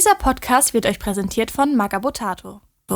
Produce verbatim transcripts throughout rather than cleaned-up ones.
Dieser Podcast wird euch präsentiert von Magabotato.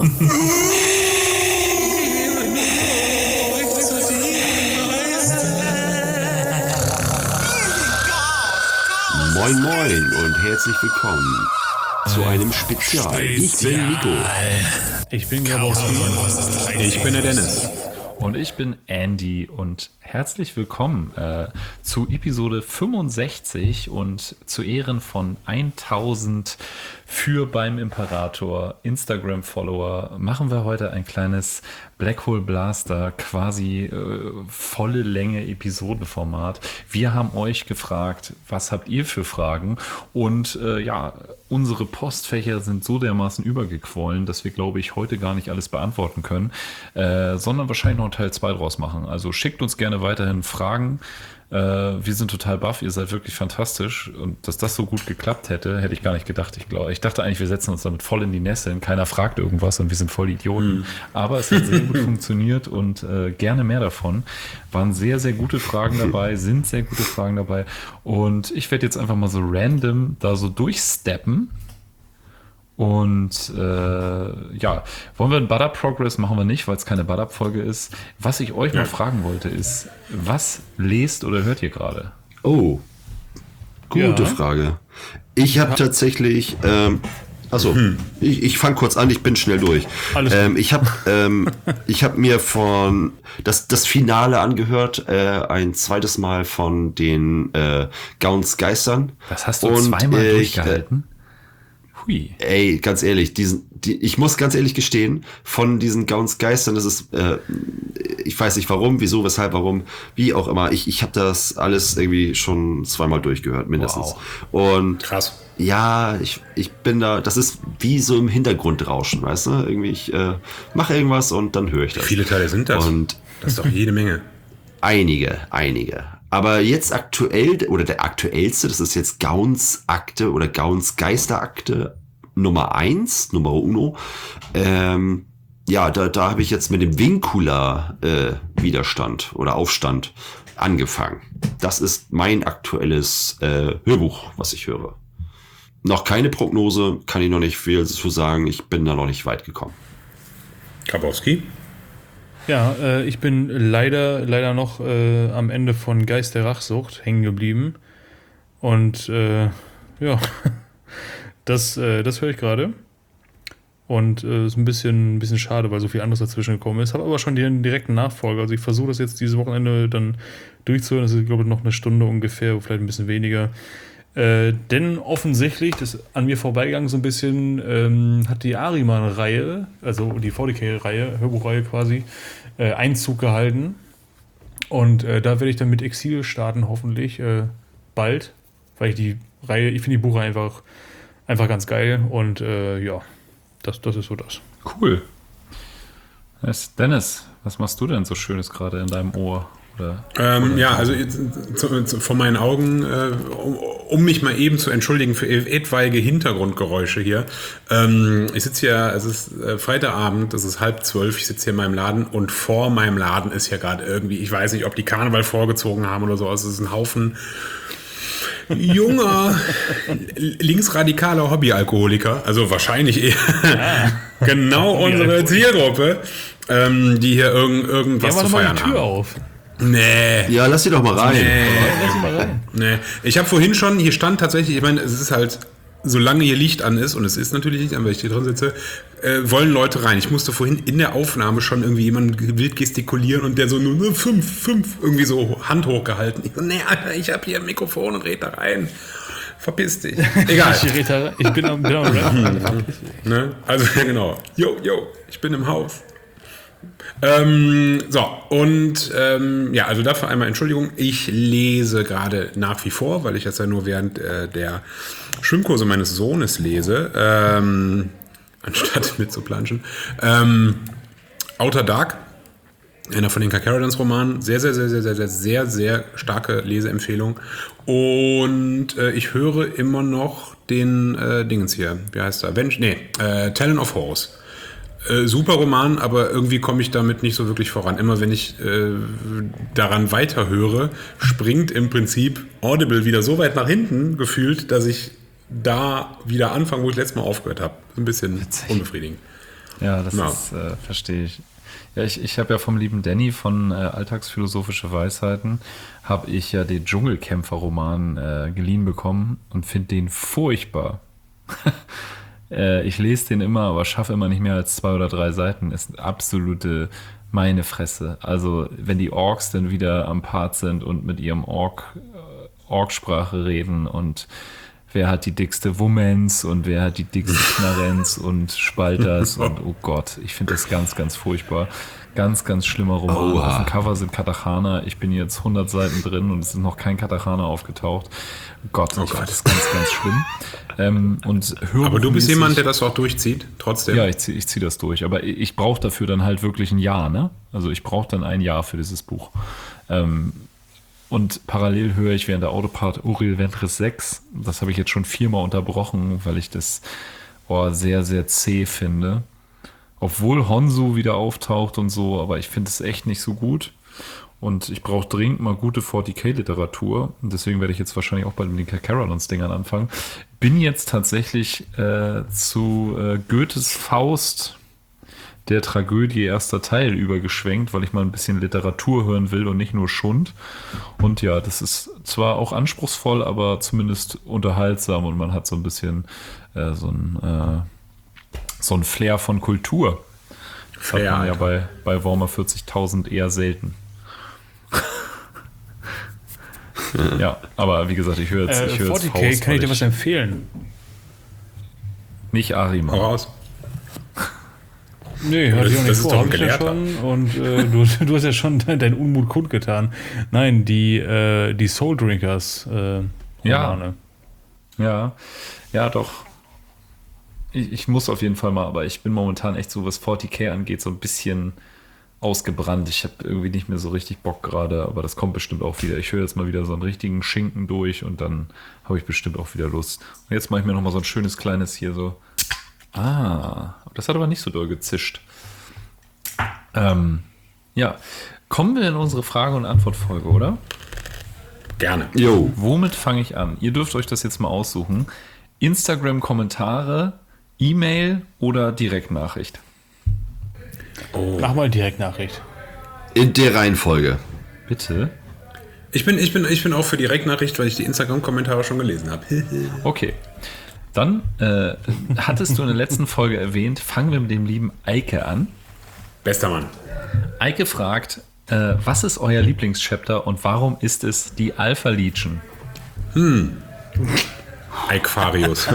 Moin Moin und herzlich willkommen zu einem Spezial. Ich bin Nico. Ich bin Gabowski. Ich bin der Dennis. Und ich bin Andy und herzlich willkommen äh, zu Episode fünfundsechzig und zu Ehren von tausend für beim Imperator Instagram-Follower machen wir heute ein kleines Black Hole Blaster, quasi äh, volle Länge Episodenformat. Wir haben euch gefragt, was habt ihr für Fragen? Und äh, ja, unsere Postfächer sind so dermaßen übergequollen, dass wir, glaube ich, heute gar nicht alles beantworten können, äh, sondern wahrscheinlich noch Teil zwei draus machen. Also schickt uns gerne weiterhin Fragen. Äh, wir sind total baff, ihr seid wirklich fantastisch. Und dass das so gut geklappt hätte, hätte ich gar nicht gedacht. Ich glaube, ich dachte eigentlich, wir setzen uns damit voll in die Nesseln. Keiner fragt irgendwas und wir sind voll Idioten. Mhm. Aber es hat sehr gut funktioniert und äh, gerne mehr davon. Waren sehr, sehr gute Fragen dabei, sind sehr gute Fragen dabei. Und ich werde jetzt einfach mal so random da so durchsteppen. Und äh, ja, wollen wir einen Butt Up Progress? Machen wir nicht, weil es keine Butt Up Folge ist. Was ich euch ja. mal fragen wollte ist, was lest oder hört ihr gerade? Oh, gute ja. Frage. Ich habe ja. tatsächlich, ähm, achso, hm. ich, ich fange kurz an, ich bin schnell durch. Alles ähm, ich habe ähm, ich hab mir von das, das Finale angehört, äh, ein zweites Mal von den äh, Gauns Geistern. Das hast du Und, zweimal äh, durchgehalten? Äh, Ey, ganz ehrlich, diesen, die, ich muss ganz ehrlich gestehen, von diesen Gauns Geistern, das ist, äh, ich weiß nicht warum, wieso, weshalb, warum, wie auch immer, ich, ich habe das alles irgendwie schon zweimal durchgehört, mindestens. Wow. Und krass. Ja, ich, ich bin da, das ist wie so im Hintergrundrauschen, weißt du, irgendwie, ich äh, mache irgendwas und dann höre ich das. Viele Teile sind das. Und das ist doch jede Menge. Einige, einige. Aber jetzt aktuell, oder der aktuellste, das ist jetzt Gauns Akte oder Gauns Geisterakte Nummer eins, Nummer uno. Ähm, ja, da, da habe ich jetzt mit dem Vincula äh, Widerstand oder Aufstand angefangen. Das ist mein aktuelles äh, Hörbuch, was ich höre. Noch keine Prognose, kann ich noch nicht viel zu sagen. Ich bin da noch nicht weit gekommen. Gabowski? Ja, äh, ich bin leider leider noch äh, am Ende von Geist der Rachsucht hängen geblieben. Und äh, ja, das, äh, das höre ich gerade. Und äh, ist ein bisschen, ein bisschen schade, weil so viel anderes dazwischen gekommen ist. Habe aber schon den direkten Nachfolger. Also ich versuche das jetzt dieses Wochenende dann durchzuhören. Das ist, glaube ich, noch eine Stunde ungefähr, vielleicht ein bisschen weniger. Äh, denn offensichtlich, das ist an mir vorbeigegangen so ein bisschen, ähm, hat die Ahriman-Reihe, also die V D K-Reihe, Hörbuchreihe quasi, äh, Einzug gehalten. Und äh, da werde ich dann mit Exil starten, hoffentlich äh, bald, weil ich die Reihe, ich finde die Buchreihe einfach, einfach ganz geil. Und äh, ja, das, das ist so das. Cool. Dennis, was machst du denn so Schönes gerade in deinem Ohr? Oder, ähm, oder ja, also zu, zu, von meinen Augen, äh, um, um mich mal eben zu entschuldigen für etwaige Hintergrundgeräusche hier. Ähm, ich sitze hier, es ist äh, Freitagabend, es ist halb zwölf, ich sitze hier in meinem Laden und vor meinem Laden ist ja gerade irgendwie, ich weiß nicht, ob die Karneval vorgezogen haben oder so, es ist ein Haufen junger, linksradikaler Hobbyalkoholiker, also wahrscheinlich eher ah, genau unsere Zielgruppe, ähm, die hier irgend, irgendwas ja, zu feiern mal die Tür haben. Auf. Nee. Ja, lass sie doch mal rein. Nee. Lass sie mal rein. Nee. Ich habe vorhin schon, hier stand tatsächlich, ich meine, es ist halt, solange hier Licht an ist, und es ist natürlich Licht an, weil ich hier drin sitze, äh, wollen Leute rein. Ich musste vorhin in der Aufnahme schon irgendwie jemanden wild gestikulieren und der so nur, nur fünf, fünf, irgendwie so Hand hochgehalten. Ich so, nee, Alter, ich habe hier ein Mikrofon und red da rein. Verpiss dich. Egal. ich, red da, ich bin am, bin am Rap. Ne? Also, genau. Yo, yo, ich bin im Haus. Ähm, so, und ähm, ja, also dafür einmal Entschuldigung, ich lese gerade nach wie vor, weil ich das ja nur während äh, der Schwimmkurse meines Sohnes lese, ähm, anstatt mitzuplanschen. Ähm, Outer Dark, einer von den Carcaradans Romanen, sehr, sehr, sehr, sehr, sehr, sehr, sehr, sehr starke Leseempfehlung. Und äh, ich höre immer noch den äh, Dingens hier, wie heißt er? Avenge? Nee, äh, Talon of Horse. Äh, super Roman, aber irgendwie komme ich damit nicht so wirklich voran. Immer wenn ich äh, daran weiterhöre, springt im Prinzip Audible wieder so weit nach hinten gefühlt, dass ich da wieder anfangen, wo ich letztes Mal aufgehört habe. Ein bisschen Witzig. Unbefriedigend. Ja, das ja. ist, äh, verstehe ich. Ja, ich, ich habe ja vom lieben Danny von äh, Alltagsphilosophische Weisheiten, habe ich ja den Dschungelkämpfer-Roman äh, geliehen bekommen und finde den furchtbar. äh, ich lese den immer, aber schaffe immer nicht mehr als zwei oder drei Seiten. Ist eine absolute meine Fresse. Also wenn die Orks dann wieder am Part sind und mit ihrem Ork, äh, Orksprache reden und wer hat die dickste Womens und wer hat die dickste Knarrenz und Spalters und oh Gott, ich finde das ganz, ganz furchtbar. Ganz, ganz schlimmer Roman. Oha. Auf dem Cover sind Katachana. Ich bin jetzt hundert Seiten drin und es ist noch kein Katachana aufgetaucht. Gott, Oh ich Gott. finde das ganz, ganz schlimm. ähm, und Aber du bist hörbuchmäßig- jemand, der das auch durchzieht, trotzdem. Ja, ich ziehe ich zieh das durch. Aber ich, ich brauche dafür dann halt wirklich ein Jahr, ne? Also ich brauche dann ein Jahr für dieses Buch. Ähm, Und parallel höre ich während der Autopart Uriel Ventris sechs. Das habe ich jetzt schon viermal unterbrochen, weil ich das oh, sehr, sehr zäh finde. Obwohl Honsu wieder auftaucht und so, aber ich finde es echt nicht so gut. Und ich brauche dringend mal gute forty K-Literatur. Und deswegen werde ich jetzt wahrscheinlich auch bei den Carolans-Dingern anfangen. Bin jetzt tatsächlich äh, zu äh, Goethes Faust, der Tragödie erster Teil, übergeschwenkt, weil ich mal ein bisschen Literatur hören will und nicht nur Schund. Und ja, das ist zwar auch anspruchsvoll, aber zumindest unterhaltsam und man hat so ein bisschen äh, so ein äh, so ein Flair von Kultur. Das Flair, hat man ja Alter. bei, bei Warhammer vierzigtausend eher selten. Ja, aber wie gesagt, ich höre jetzt, Äh, ich höre jetzt forty K, Faust, kann ich weil dir was empfehlen? nicht Arima. Hau raus. Nee, hatte das- ich auch das nicht ist vor. doch ein Hab ich ja Gelehrter. schon. Und äh, du, du hast ja schon deinen Unmut kundgetan. Nein, die, äh, die Soul Drinkers. Äh, Ja. Romane. Ja, ja, doch. Ich, ich muss auf jeden Fall mal, aber ich bin momentan echt so, was forty K angeht, so ein bisschen ausgebrannt. Ich habe irgendwie nicht mehr so richtig Bock gerade, aber das kommt bestimmt auch wieder. Ich höre jetzt mal wieder so einen richtigen Schinken durch und dann habe ich bestimmt auch wieder Lust. Und jetzt mache ich mir noch mal so ein schönes kleines hier so. Ah, das hat aber nicht so doll gezischt. Ähm, ja, kommen wir in unsere Frage- und Antwortfolge, oder? Gerne. Jo. Womit fange ich an? Ihr dürft euch das jetzt mal aussuchen. Instagram-Kommentare, E-Mail oder Direktnachricht? Mach mal Direktnachricht. In der Reihenfolge. Bitte? Ich bin, ich, bin, ich bin auch für Direktnachricht, weil ich die Instagram-Kommentare schon gelesen habe. Okay. Dann äh, hattest du in der letzten Folge erwähnt, fangen wir mit dem lieben Eike an. Bester Mann. Eike fragt, äh, was ist euer Lieblingschapter und warum ist es die Alpha Legion? Eikfarius.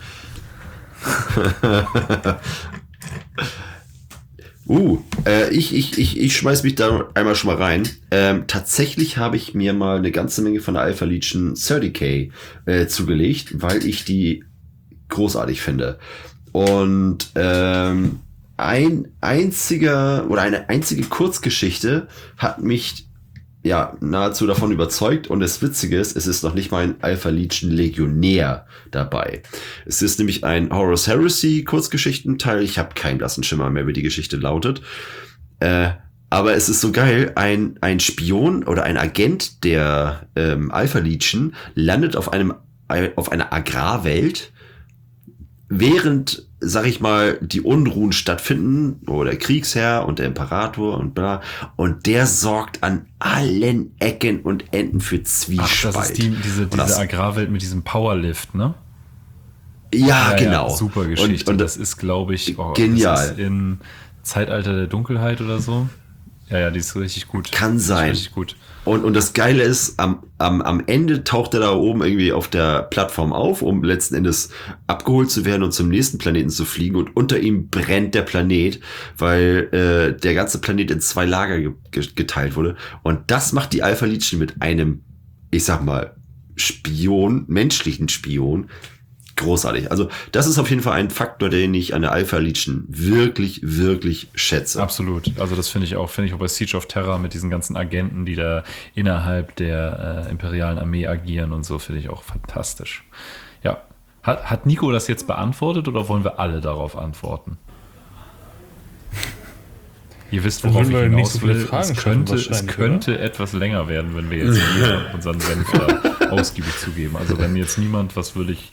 Uh, äh, ich, ich, ich, ich schmeiß mich da einmal schon mal rein. Ähm, tatsächlich habe ich mir mal eine ganze Menge von der Alpha Legion thirty K äh, zugelegt, weil ich die großartig finde. Und ähm, ein einziger oder eine einzige Kurzgeschichte hat mich ja nahezu davon überzeugt. Und das Witzige ist, es ist noch nicht mal ein Alpha Legion Legionär dabei. Es ist nämlich ein Horus Heresy Kurzgeschichtenteil. Ich habe keinen blassen Schimmer mehr, wie die Geschichte lautet. Äh, aber es ist so geil, ein, ein Spion oder ein Agent der ähm, Alpha Legion landet auf einem auf einer Agrarwelt, während, sag ich mal, die Unruhen stattfinden, wo der Kriegsherr und der Imperator und bla, und der sorgt an allen Ecken und Enden für Zwiespalt. Ach, das ist die, diese, Und diese das- Agrarwelt mit diesem Powerlift, ne? Ja, genau. super Geschichte. Und, und das ist, glaube ich, oh, Genial. Das ist in Zeitalter der Dunkelheit oder so. Ja, ja, die ist richtig gut. Kann Die ist sein. Richtig gut. Und, und das Geile ist, am, am, am Ende taucht er da oben irgendwie auf der Plattform auf, um letzten Endes abgeholt zu werden und zum nächsten Planeten zu fliegen. Und unter ihm brennt der Planet, weil äh, der ganze Planet in zwei Lager ge ge geteilt wurde. Und das macht die Alpha Legion mit einem, ich sag mal, Spion, menschlichen Spion, großartig. Also das ist auf jeden Fall ein Faktor, den ich an der Alpha Legion wirklich, wirklich schätze. Absolut. Also das finde ich auch, finde ich auch bei Siege of Terror mit diesen ganzen Agenten, die da innerhalb der äh, imperialen Armee agieren und so, finde ich auch fantastisch. Ja. Hat, hat Nico das jetzt beantwortet oder wollen wir alle darauf antworten? Ihr wisst, Dann worauf ich würden wir nicht hinaus so viele will. Fragen Es stellen könnte, es wahrscheinlich, könnte etwas länger werden, wenn wir jetzt hier unseren Senf da ausgiebig zugeben. Also wenn jetzt niemand was wirklich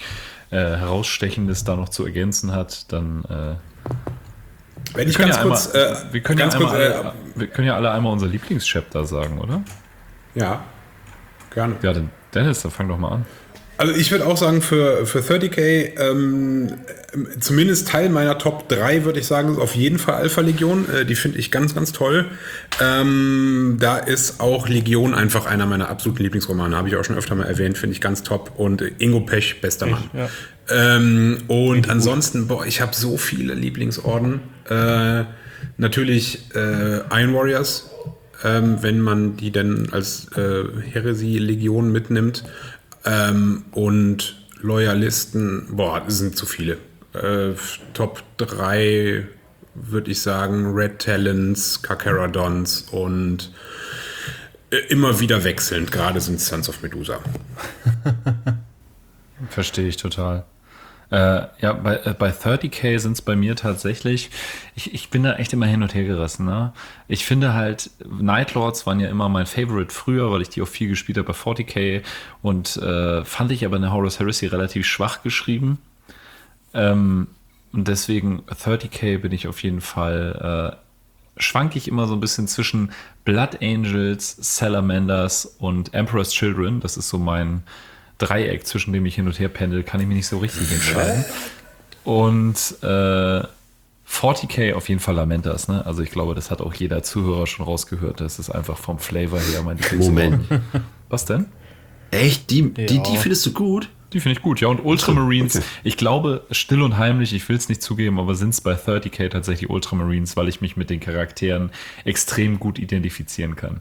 äh, Herausstechendes da noch zu ergänzen hat, dann äh, Wenn ich können ganz ja kurz, einmal, äh, wir, können ja ganz einmal kurz, alle, wir können ja alle einmal unser Lieblingschapter sagen, oder? äh, ja, gerne. Ja, dann Dennis, dann fang doch mal an. Also ich würde auch sagen, für, für dreißig K, ähm, zumindest Teil meiner Top drei, würde ich sagen, ist auf jeden Fall Alpha Legion. Äh, die finde ich ganz, ganz toll. Ähm, da ist auch Legion einfach einer meiner absoluten Lieblingsromane. Habe ich auch schon öfter mal erwähnt, finde ich ganz top. Und Ingo Pech, bester Mann. Ja. Ähm, und ansonsten, boah, ich habe so viele Lieblingsorden. Äh, natürlich äh, Iron Warriors, ähm, wenn man die denn als äh, Heresie-Legion mitnimmt. Ähm, und Loyalisten, boah, das sind zu viele. Äh, Top drei würde ich sagen, Red Talons, Carcharodons und äh, immer wieder wechselnd, gerade sind Sons of Medusa. Verstehe ich total. Äh, ja, bei, äh, bei dreißig K sind es bei mir tatsächlich, ich, ich bin da echt immer hin und her gerissen. Ne? Ich finde halt, Nightlords waren ja immer mein Favorite früher, weil ich die auch viel gespielt habe bei vierzig K und äh, fand ich aber in der Horus Heresy relativ schwach geschrieben. Ähm, und deswegen dreißig K bin ich auf jeden Fall, äh, schwanke ich immer so ein bisschen zwischen Blood Angels, Salamanders und Emperor's Children. Das ist so mein Dreieck, zwischen dem ich hin und her pendel, kann ich mich nicht so richtig entscheiden. Und äh, vierzig K auf jeden Fall Lamentas, ne? Also ich glaube, das hat auch jeder Zuhörer schon rausgehört. Das ist einfach vom Flavor her mein Moment. Was denn? Echt? Die, die, Ja. die findest du gut? Die finde ich gut, ja. Und Ultramarines, Okay. ich glaube, still und heimlich, ich will es nicht zugeben, aber sind es bei dreißig K tatsächlich Ultramarines, weil ich mich mit den Charakteren extrem gut identifizieren kann.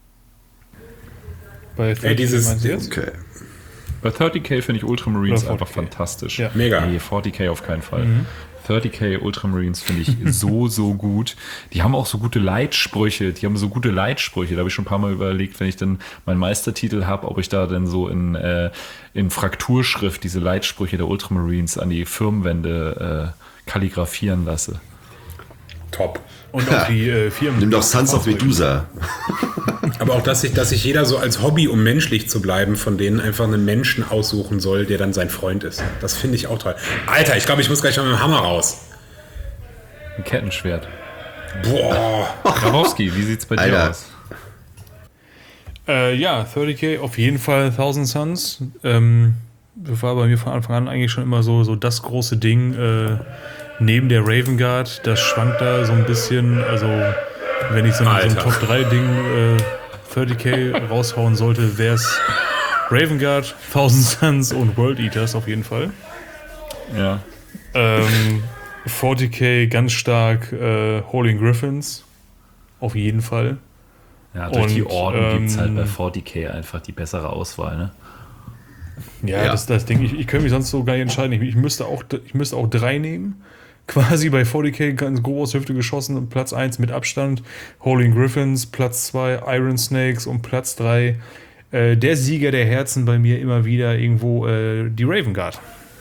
Bei Ey, dreißig dieses, meinst du jetzt? Okay. Bei dreißig K finde ich Ultramarines Oder einfach vierzig K. fantastisch. Ja. Mega. Nee, vierzig K auf keinen Fall. dreißig K Ultramarines finde ich so, so gut. Die haben auch so gute Leitsprüche. Die haben so gute Leitsprüche. Da habe ich schon ein paar Mal überlegt, wenn ich dann meinen Meistertitel habe, ob ich da dann so in, äh, in Frakturschrift diese Leitsprüche der Ultramarines an die Firmenwände äh, kalligrafieren lasse. Top. Und auch die äh, Firmen. Nimm doch Sons of Medusa. Aber auch, dass sich, dass sich jeder so als Hobby, um menschlich zu bleiben, von denen einfach einen Menschen aussuchen soll, der dann sein Freund ist. Das finde ich auch toll. Alter, ich glaube, ich muss gleich mal mit dem Hammer raus. Ein Kettenschwert. Boah. Grabowski, wie sieht's bei dir Alter. aus? Äh, ja, dreißig K auf jeden Fall Thousand Suns. Ähm, das war bei mir von Anfang an eigentlich schon immer so, so das große Ding. Äh, neben der Raven Guard, das schwankt da so ein bisschen. Also, wenn ich so, ein- so ein Alter. Top drei Ding äh, dreißig K raushauen sollte, wäre es Raven Guard, Thousand Suns und World Eaters auf jeden Fall. Ja. Ähm, vierzig K ganz stark äh, Holding Griffins. Auf jeden Fall. Ja, durch die Und, Orden ähm, gibt es halt bei vierzig K einfach die bessere Auswahl, ne? Ja, Ja. das, das Ding, ich, ich könnte mich sonst so gar nicht entscheiden. Ich, ich, müsste auch, ich müsste auch drei nehmen. Quasi bei vierzig K ganz grob aus der Hüfte geschossen. Platz eins mit Abstand. Holding Griffins, Platz zwei Iron Snakes und Platz drei äh, der Sieger der Herzen bei mir immer wieder irgendwo äh, die Raven Guard.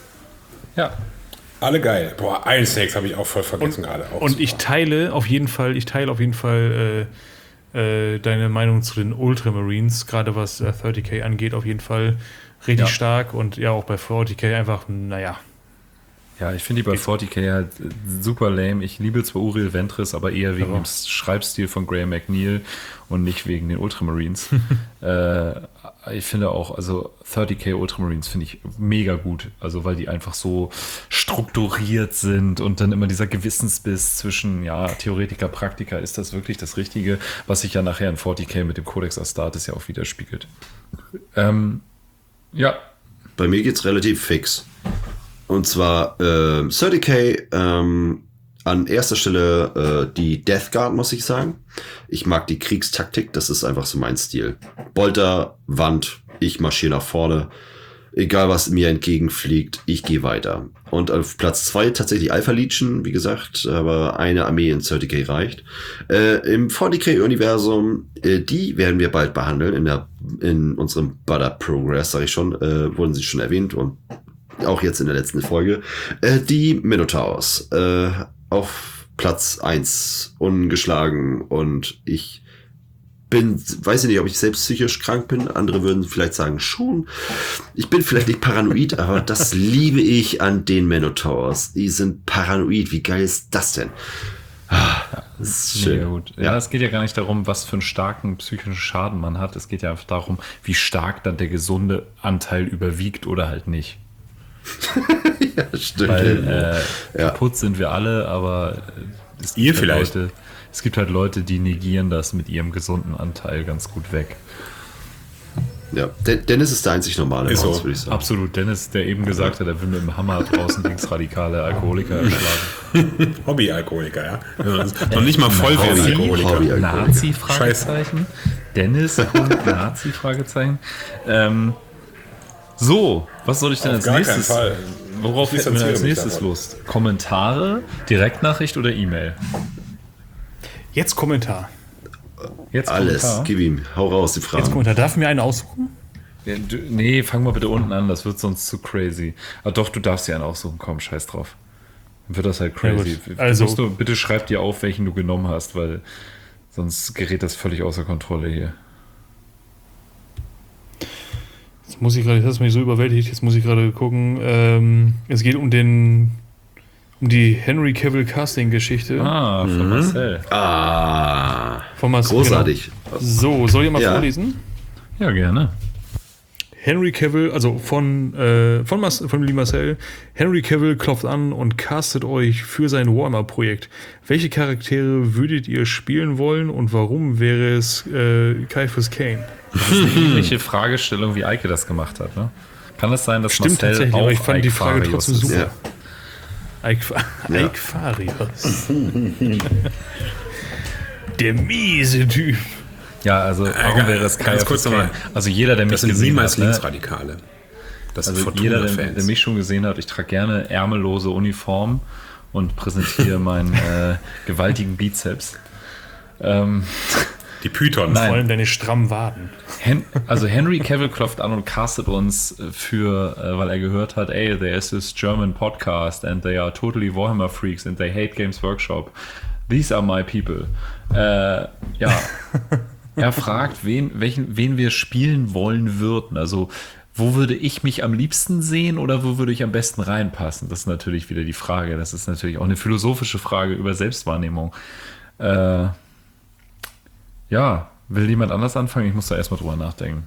Ja. Alle geil. Boah, Iron Snakes habe ich auch voll vergessen gerade. Auch Und ich teile auf jeden Fall, ich teile auf jeden Fall äh, äh, deine Meinung zu den Ultramarines, gerade was äh, dreißig K angeht, auf jeden Fall richtig Ja. stark und ja auch bei vierzig K einfach, naja. Ja, ich finde die bei vierzig K halt super lame. Ich liebe zwar Uriel Ventris, aber eher wegen Ja. dem Schreibstil von Graham McNeil und nicht wegen den Ultramarines. äh, ich finde auch, also dreißig K Ultramarines finde ich mega gut. Also weil die einfach so strukturiert sind und dann immer dieser Gewissensbiss zwischen, ja, Theoretiker, Praktiker, ist das wirklich das Richtige, was sich ja nachher in vierzig K mit dem Codex Astartes ja auch widerspiegelt. Ähm, ja, Bei mir geht's relativ fix. Und zwar äh, dreißig K, ähm, an erster Stelle äh, die Death Guard, muss ich sagen. Ich mag die Kriegstaktik, das ist einfach so mein Stil. Bolter, Wand, ich marschiere nach vorne. Egal, was mir entgegenfliegt, ich gehe weiter. Und auf Platz zwei tatsächlich Alpha Legion, wie gesagt, aber eine Armee in dreißig K reicht. Äh, Im vierzig K-Universum, äh, die werden wir bald behandeln, in, der, in unserem Butter Progress, sage ich schon, äh, wurden sie schon erwähnt und auch jetzt in der letzten Folge. Äh, die Minotaurs, äh, auf Platz eins ungeschlagen und ich bin, weiß ich nicht, ob ich selbst psychisch krank bin. Andere würden vielleicht sagen, schon. Ich bin vielleicht nicht paranoid, aber das liebe ich an den Minotaurs. Die sind paranoid. Wie geil ist das denn? Ah, das ist schön. Mega gut. Ja, es geht ja gar nicht darum, was für einen starken psychischen Schaden man hat. Es geht ja einfach darum, wie stark dann der gesunde Anteil überwiegt oder halt nicht. Ja, stimmt. Weil äh, Ja. kaputt sind wir alle, aber es gibt Ihr halt vielleicht. Leute, es gibt halt Leute, die negieren das mit ihrem gesunden Anteil ganz gut weg. Ja, Den- Dennis ist der einzig normale Ist bei uns, so. würde ich sagen. Absolut. Dennis, der eben gesagt hat, er will mit dem Hammer draußen linksradikale Alkoholiker erschlagen. Hobbyalkoholiker, ja. ja noch nicht mal Vollwertalkoholiker. Hobby. Nazi? Fragezeichen. Dennis, Punkt, Nazi? Fragezeichen. Ähm, so, was soll ich denn Auf als gar keinen nächstes? Fall. Worauf Ich hätten wir als distanziere mich nächstes davon. Lust? Kommentare, Direktnachricht oder E-Mail? Jetzt Kommentar. Jetzt Alles, Kommentar. gib ihm. Hau raus, die Jetzt Fragen. Kommentar. Darf ich mir einen aussuchen? Ja, du, nee, fang mal bitte unten an, das wird sonst zu crazy. Aber doch, du darfst dir einen aussuchen, komm, scheiß drauf. Dann wird das halt crazy. gut. Du Also- musst nur, bitte schreib dir auf, welchen du genommen hast, weil sonst gerät das völlig außer Kontrolle hier. Jetzt muss ich gerade, das hat mich so überwältigt, jetzt muss ich gerade gucken. Ähm, es geht um den um die Henry Cavill Casting-Geschichte. Ah, von Marcel. Ah, Von Marcel. großartig. Genau. So, soll ich mal Ja. vorlesen? Ja, gerne. Henry Cavill, also von, äh, von, Mas von Lee Marcel, Henry Cavill klopft an und castet euch für sein Warhammer-Projekt. Welche Charaktere würdet ihr spielen wollen und warum wäre es äh, Caiaphas Kane? Das ist eine ähnliche Fragestellung, wie Eike das gemacht hat, ne? Kann es sein, dass Stimmt Marcel tatsächlich, auch aber ich fand die Ike Frage Farius trotzdem ist? super. Ja. Ike, Ja. Ike Farius. Der miese Typ. Ja, also warum Äh, wäre es ganz Caiaphas kurz Kane? nochmal. Also jeder, der mich Das sind gesehen niemals hat, ne? Linksradikale. Das sind Also jeder, der, Fortuna-Fans. der mich schon gesehen hat, ich trage gerne ärmellose Uniform und präsentiere meinen äh, gewaltigen Bizeps. Ähm, Die Pythons. Nein. Vor allem deine strammen Waden. Hen also Henry Cavill klopft an und castet uns für, äh, weil er gehört hat, ey, there is this German podcast and they are totally Warhammer freaks and they hate Games Workshop. These are my people. Äh, ja, er fragt, wen, welchen, wen wir spielen wollen würden. Also wo würde ich mich am liebsten sehen oder wo würde ich am besten reinpassen? Das ist natürlich wieder die Frage. Das ist natürlich auch eine philosophische Frage über Selbstwahrnehmung. Äh, ja, will jemand anders anfangen? Ich muss da erstmal drüber nachdenken.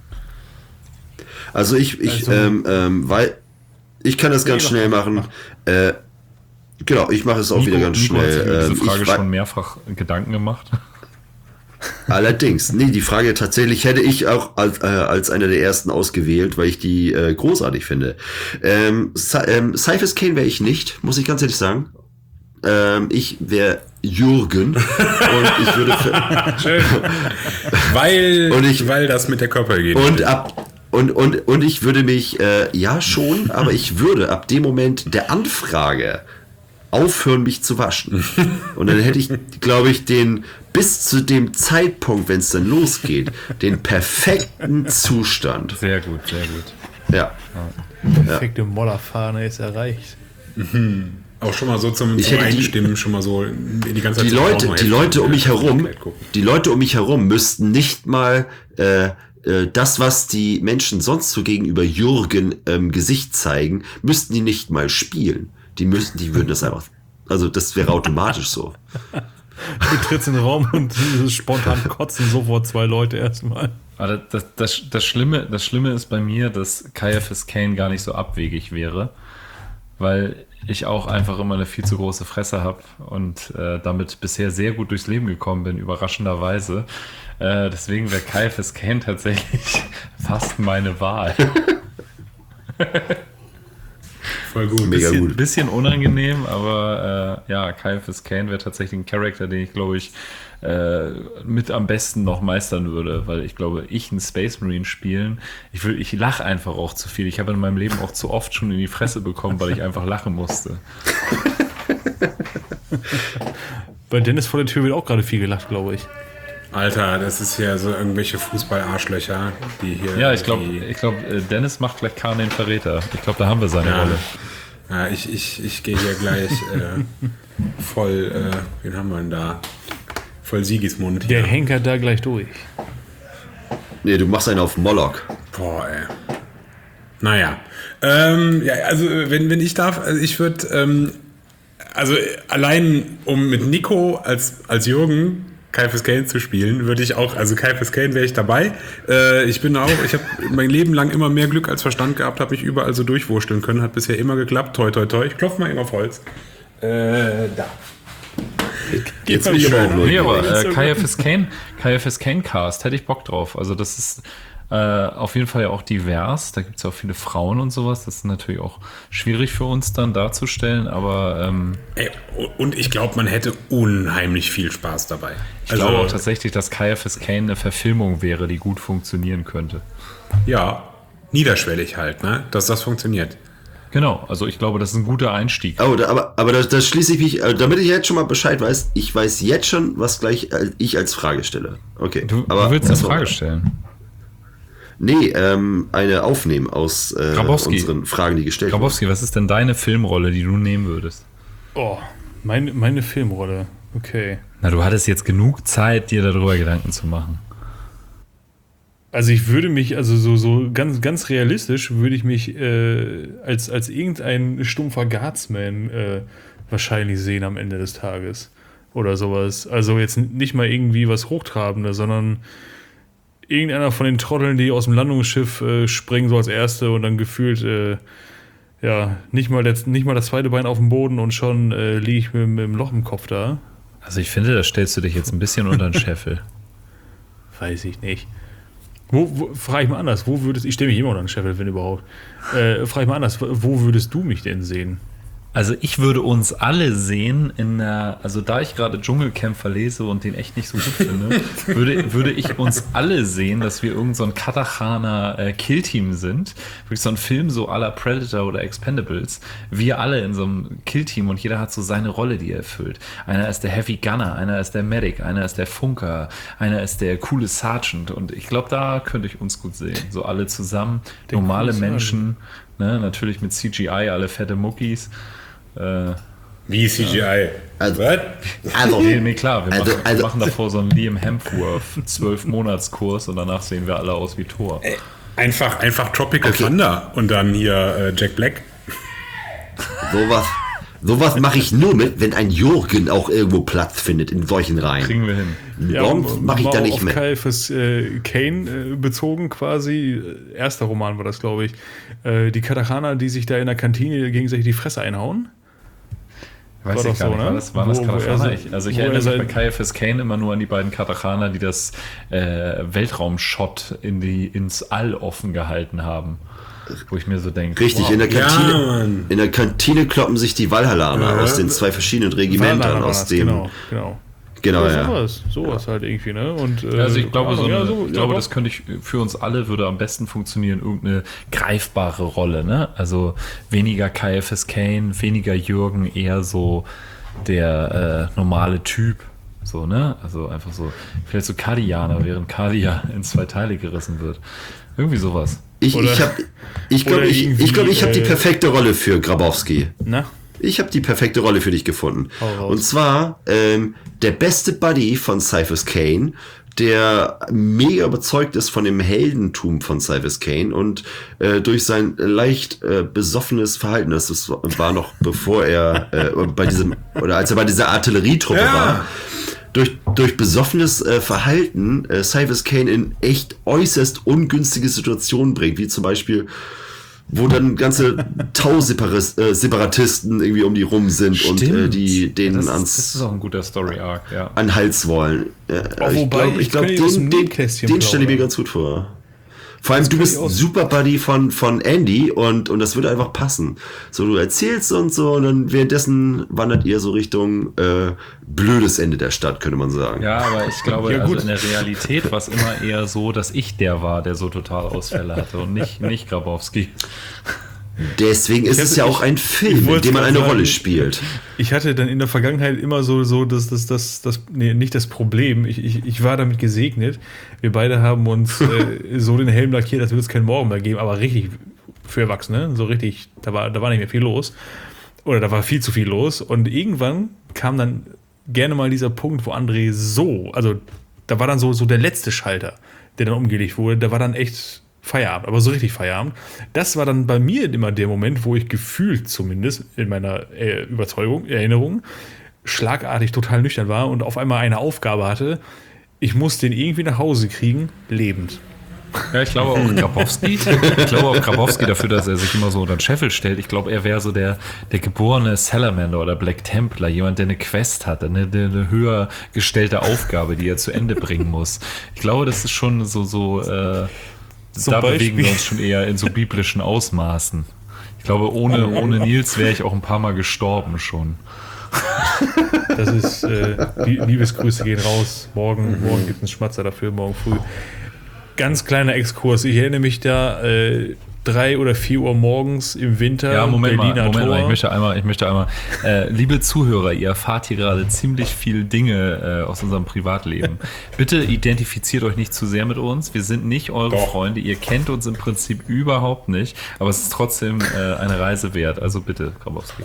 Also ich, ich, Also- ähm, ähm, weil ich kann das ganz doch, schnell machen. Äh, genau, ich mache es auch wieder ganz Nico hat sich schnell. über diese Ähm, Frage ich, wei- schon mehrfach Gedanken gemacht. Allerdings, nee, die Frage tatsächlich hätte ich auch als, äh, als einer der ersten ausgewählt, weil ich die äh, großartig finde. Ähm, Cy- ähm, Caiaphas Kane wäre ich nicht, muss ich ganz ehrlich sagen. Ähm, ich wäre Jürgen und ich würde für, Schön. Weil, Und ich- weil das mit der Körper geht. und ab und und und ich würde mich äh, ja schon, aber ich würde ab dem Moment der Anfrage aufhören, mich zu waschen. Und dann hätte ich, glaube ich, den bis zu dem Zeitpunkt, wenn es dann losgeht, den perfekten Zustand. Sehr gut, sehr gut. Ja. Perfekte Mollerfahne ist erreicht. Auch schon mal so zum, Ich zum hätte die- Einstimmen schon mal so die ganze Zeit Die zum Leute, Rauchen die Leute um mich helfen, herum, äh, gucken. die Leute um mich herum müssten nicht mal äh, äh, das, was die Menschen sonst so gegenüber Jürgen ähm, Gesicht zeigen, müssten die nicht mal spielen. Die müssten, die würden das einfach, also das wäre automatisch so. Du trittst in den Raum und spontan kotzen sofort zwei Leute erstmal. Aber das, das, das, Schlimme, das Schlimme ist bei mir, dass Caiaphas Kane gar nicht so abwegig wäre, weil ich auch einfach immer eine viel zu große Fresse habe und äh, damit bisher sehr gut durchs Leben gekommen bin, überraschenderweise. Äh, deswegen wäre Caiaphas Kane tatsächlich fast meine Wahl. Voll gut. Mega bisschen, gut. bisschen unangenehm, aber äh, ja, Caiaphas Kane wäre tatsächlich ein Charakter, den ich, glaube ich, äh, mit am besten noch meistern würde, weil ich glaube, ich einen Space Marine spielen, ich, will- ich lache einfach auch zu viel. Ich habe in meinem Leben auch zu oft schon in die Fresse bekommen, weil ich einfach lachen musste. Bei Dennis vor der Tür wird auch gerade viel gelacht, glaube ich. Alter, das ist ja so irgendwelche Fußball-Arschlöcher, die hier. Ja, ich glaube, irgendwie- ich glaub, äh, Dennis macht gleich Kahn den Verräter. Ich glaube, da haben wir seine Ja. Rolle. Ja, ich, ich, ich gehe hier gleich äh, voll, äh, wen haben wir denn da? Voll Siegismund. Der hier. Henker da gleich durch. Nee, du machst einen auf Moloch. Boah, ey. Naja. Ähm, ja, also wenn, wenn ich darf, also ich würde, ähm, also allein um mit Nico als, als Jürgen Caiaphas Cain zu spielen, würde ich auch, also Caiaphas Cain wäre ich dabei. Äh, ich bin auch, ich habe mein Leben lang immer mehr Glück als Verstand gehabt, habe mich überall so durchwursteln können, hat bisher immer geklappt, toi toi toi. Ich klopfe mal immer auf Holz. Äh, da. Jetzt bin ich schon Nee, aber äh, Caiaphas Cain, Caiaphas Cain Cast, hätte ich Bock drauf. Also das ist äh, auf jeden Fall ja auch divers. Da gibt es ja auch viele Frauen und sowas. Das ist natürlich auch schwierig für uns dann darzustellen, aber ähm, Ey, und ich glaube, man hätte unheimlich viel Spaß dabei. ich glaube auch tatsächlich, dass Caiaphas Cain eine Verfilmung wäre, die gut funktionieren könnte. Ja, niederschwellig halt, ne? Dass das funktioniert. Genau, also ich glaube, das ist ein guter Einstieg. Oh, da, aber, aber da, da schließe ich mich, äh, damit ich jetzt schon mal Bescheid weiß, ich weiß jetzt schon, was gleich äh, ich als Frage stelle. Okay. Du, aber, du willst eine achso. Frage stellen? Nee, ähm, eine aufnehmen aus äh, Grabowski. unseren Fragen, die gestellt wurden. Grabowski, was ist denn deine Filmrolle, die du nehmen würdest? Oh, meine, meine Filmrolle. Okay. Na, du hattest jetzt genug Zeit, dir darüber Gedanken zu machen. Also ich würde mich, also so, so ganz, ganz realistisch würde ich mich äh, als, als irgendein stumpfer Guardsman äh, wahrscheinlich sehen am Ende des Tages. Oder sowas. Also jetzt nicht mal irgendwie was Hochtrabendes, sondern irgendeiner von den Trotteln, die aus dem Landungsschiff äh, springen, so als Erste und dann gefühlt, äh, ja, nicht mal, das, nicht mal das zweite Bein auf dem Boden und schon äh, liege ich mit, mit dem Loch im Kopf da. Also ich finde, da stellst du dich jetzt ein bisschen unter den Scheffel. Weiß ich nicht. Wo, wo frage ich mal anders, wo würdest ich stelle mich immer unter den Scheffel, wenn überhaupt. Äh, frage ich mal anders, wo würdest du mich denn sehen? Also ich würde uns alle sehen in der, also da ich gerade Dschungelkämpfer lese und den echt nicht so gut finde, würde, würde ich uns alle sehen, dass wir irgend so ein Katachaner äh, Killteam sind. Wirklich so ein Film so à la Predator oder Expendables. Wir alle in so einem Killteam und jeder hat so seine Rolle, die er erfüllt. Einer ist der Heavy Gunner, einer ist der Medic, einer ist der Funker, einer ist der coole Sergeant und ich glaube, da könnte ich uns gut sehen. So alle zusammen, Der normale coole Menschen, ne, natürlich mit C G I, alle fette Muckis. Äh, Wie C G I? Also, Was? also, nee, nee, klar, wir, Also- machen, also- wir machen davor so einen Liam Hemsworth zwölf Monatskurs und danach sehen wir alle aus wie Thor. Einfach, einfach Tropical Okay. Thunder und dann hier äh, Jack Black. sowas, sowas mache ich nur mit, wenn ein Jürgen auch irgendwo Platz findet in solchen Reihen. Kriegen wir hin. Sonst mache ich mal da nicht auf mit. Caiaphas äh, Cain äh, bezogen quasi. Äh, Erster Roman war das, glaube ich. Äh, die Katachaner, die sich da in der Kantine gegenseitig die Fresse einhauen. Weiß War ich doch gar so, nicht, ne? war das, waren das Wo- wo er Katachaner? so- Ich, also ich wo er erinnere mich bei sein- Caiaphas Cain immer nur an die beiden Katachaner, die das äh, Weltraumschott in die, ins All offen gehalten haben. Wo ich mir so denke, Richtig, wow, in der Kantine, Ja, Mann. in der Kantine kloppen sich die Valhallaner Ja. aus den zwei verschiedenen Regimentern, Valhalla war aus das, dem, Genau, genau. genau, Ja, ja. sowas, sowas halt irgendwie, ne? Und, äh, Also ich glaube, so keine eine, Ahnung, ja, ich ja, glaube, doch. das könnte ich für uns alle würde am besten funktionieren, irgendeine greifbare Rolle, ne? Also weniger Caiaphas Cain, weniger Jürgen, eher so der äh, normale Typ, so, ne? Also einfach so, vielleicht so Kardianer, während Kardia in zwei Teile gerissen wird. Irgendwie sowas. Ich, Oder- ich habe ich glaube, oder ich, irgendwie, ich, glaub, ich habe die äh, perfekte Rolle für Grabowski. Na? Ich habe die perfekte Rolle für dich gefunden. Hau raus. Und zwar ähm, der beste Buddy von Caiaphas Cain, der mega überzeugt ist von dem Heldentum von Caiaphas Cain und äh, durch sein leicht äh, besoffenes Verhalten, das ist, war noch bevor er äh, bei diesem, oder als er bei dieser Artillerietruppe Ja. war, durch, durch besoffenes äh, Verhalten äh, Caiaphas Cain in echt äußerst ungünstige Situationen bringt, wie zum Beispiel wo dann ganze Tau-Separatisten irgendwie um die rum sind und äh, die denen das, ans das ist auch ein guter Story-Arc, ja. an den Hals wollen. Äh, Oh, ich wobei, glaube, ich ich glaub, könnte aus dem den, den, Nähkästchen den stelle ich mir plaudern. ganz gut vor. Vor allem, du könnte bist ich aus- super Buddy von, von Andy und, und das würde einfach passen. So, du erzählst und so und dann währenddessen wandert ihr so Richtung äh, blödes Ende der Stadt, könnte man sagen. Ja, aber ich glaube, Ja, also gut. in der Realität war es immer eher so, dass ich der war, der so Totalausfälle hatte und nicht, nicht Grabowski. Deswegen ist Ich es hatte- ja ich- auch ein ich Film, in wollte dem man grad eine sagen, Rolle spielt. Ich hatte dann in der Vergangenheit immer so, so das, das, das, das, nee, nicht das Problem. Ich, ich, ich war damit gesegnet. Wir beide haben uns äh, so den Helm lackiert, als würde es keinen Morgen mehr geben, aber richtig für Erwachsene, so richtig, da war, da war nicht mehr viel los. Oder da war viel zu viel los. Und irgendwann kam dann gerne mal dieser Punkt, wo André so, also da war dann so, so der letzte Schalter. der dann umgelegt wurde, da war dann echt Feierabend, aber so richtig Feierabend. Das war dann bei mir immer der Moment, wo ich gefühlt zumindest in meiner äh, Überzeugung, Erinnerung, schlagartig total nüchtern war und auf einmal eine Aufgabe hatte, ich muss den irgendwie nach Hause kriegen, lebend. Ja, ich glaube auch Grabowski. Ich glaube auch Grabowski dafür, dass er sich immer so unter den Scheffel stellt. Ich glaube, er wäre so der, der geborene Salamander oder Black Templar, jemand, der eine Quest hat, eine, eine höher gestellte Aufgabe, die er zu Ende bringen muss. Ich glaube, das ist schon so, so, äh, Zum da Beispiel. bewegen wir uns schon eher in so biblischen Ausmaßen. Ich glaube, ohne, ohne Nils wäre ich auch ein paar Mal gestorben schon. Das ist, äh, die Liebesgrüße gehen raus. Morgen, morgen gibt es einen Schmatzer dafür, morgen früh. Ganz kleiner Exkurs. Ich erinnere mich da, äh, drei oder vier Uhr morgens im Winter. Ja, Moment Berliner mal, Moment Tor. mal, ich möchte einmal, ich möchte einmal, äh, liebe Zuhörer, ihr erfahrt hier gerade ziemlich viel Dinge äh, aus unserem Privatleben. Bitte identifiziert euch nicht zu sehr mit uns. Wir sind nicht eure Doch. Freunde. Ihr kennt uns im Prinzip überhaupt nicht, aber es ist trotzdem äh, eine Reise wert. Also bitte, Grabowski.